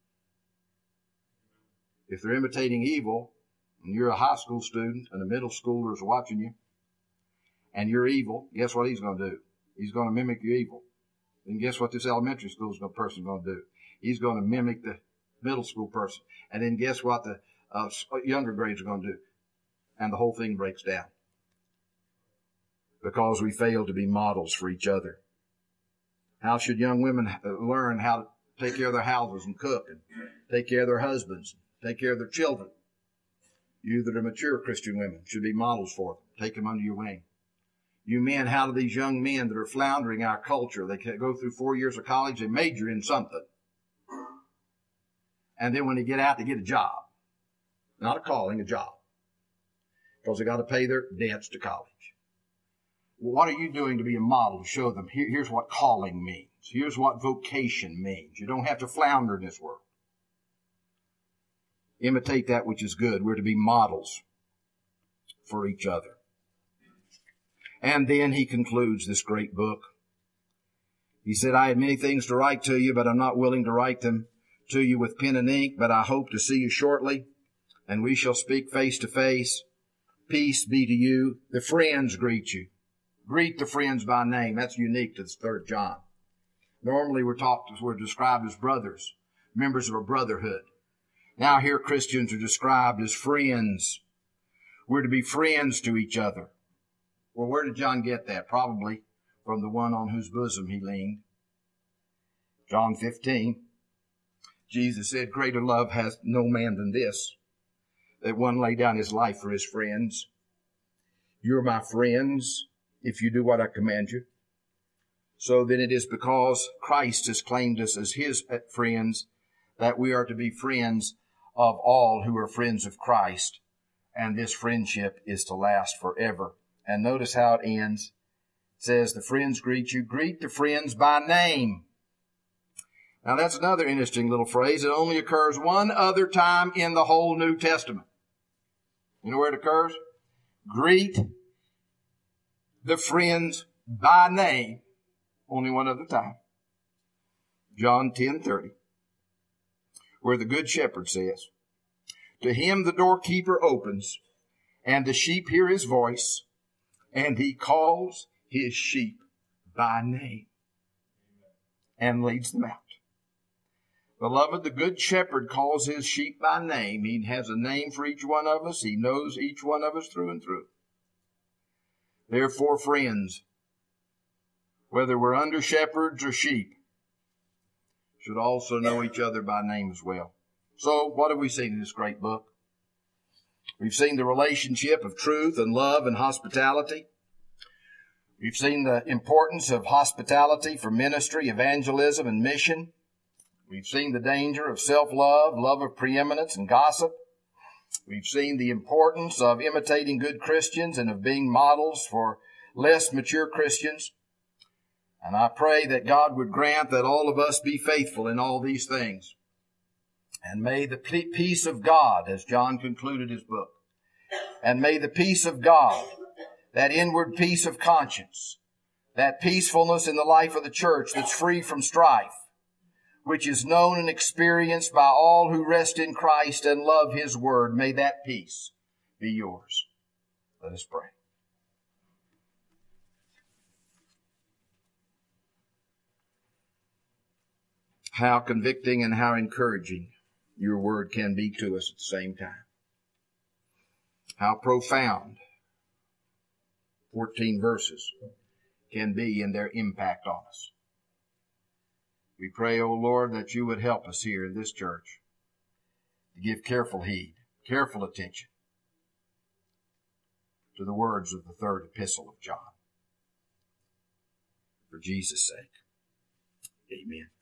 If they're imitating evil, and you're a high school student and a middle schooler is watching you, and you're evil, guess what he's going to do? He's going to mimic your evil. And guess what this elementary school person is going to do? He's going to mimic the middle school person. And then guess what the uh, younger grades are going to do? And the whole thing breaks down. Because we fail to be models for each other. How should young women learn how to take care of their houses and cook and take care of their husbands, take care of their children? You that are mature Christian women should be models for them. Take them under your wing. You men, how do these young men that are floundering our culture, they go through four years of college, they major in something. And then when they get out, they get a job. Not a calling, a job. Because they got to pay their debts to college. Well, what are you doing to be a model to show them, here, here's what calling means. Here's what vocation means. You don't have to flounder in this world. Imitate that which is good. We're to be models for each other. And then he concludes this great book. He said, I had many things to write to you, but I'm not willing to write them to you with pen and ink, but I hope to see you shortly, and we shall speak face to face. Peace be to you. The friends greet you. Greet the friends by name. That's unique to the third John. Normally we're talked, we're described as brothers, members of a brotherhood. Now here Christians are described as friends. We're to be friends to each other. Well, where did John get that? Probably from the one on whose bosom he leaned. John fifteen. Jesus said, greater love has no man than this, that one lay down his life for his friends. You're my friends if you do what I command you. So then it is because Christ has claimed us as his friends that we are to be friends of all who are friends of Christ. And this friendship is to last forever. And notice how it ends. It says, the friends greet you. Greet the friends by name. Now that's another interesting little phrase. It only occurs one other time in the whole New Testament. You know where it occurs? Greet the friends by name. Only one other time. John ten thirty. Where the good shepherd says, to him the doorkeeper opens, and the sheep hear his voice, and he calls his sheep by name and leads them out. Beloved, the Good Shepherd calls his sheep by name. He has a name for each one of us. He knows each one of us through and through. Therefore, friends, whether we're under shepherds or sheep, should also know each other by name as well. So, what have we seen in this great book? We've seen the relationship of truth and love and hospitality. We've seen the importance of hospitality for ministry, evangelism, and mission. We've seen the danger of self-love, love of preeminence, and gossip. We've seen the importance of imitating good Christians and of being models for less mature Christians. And I pray that God would grant that all of us be faithful in all these things. And may the peace of God, as John concluded his book, and may the peace of God, that inward peace of conscience, that peacefulness in the life of the church that's free from strife, which is known and experienced by all who rest in Christ and love his word, may that peace be yours. Let us pray. How convicting and how encouraging your word can be to us at the same time. How profound fourteen verses can be in their impact on us. We pray, O Lord, that you would help us here in this church to give careful heed, careful attention to the words of the third epistle of John. For Jesus' sake, amen.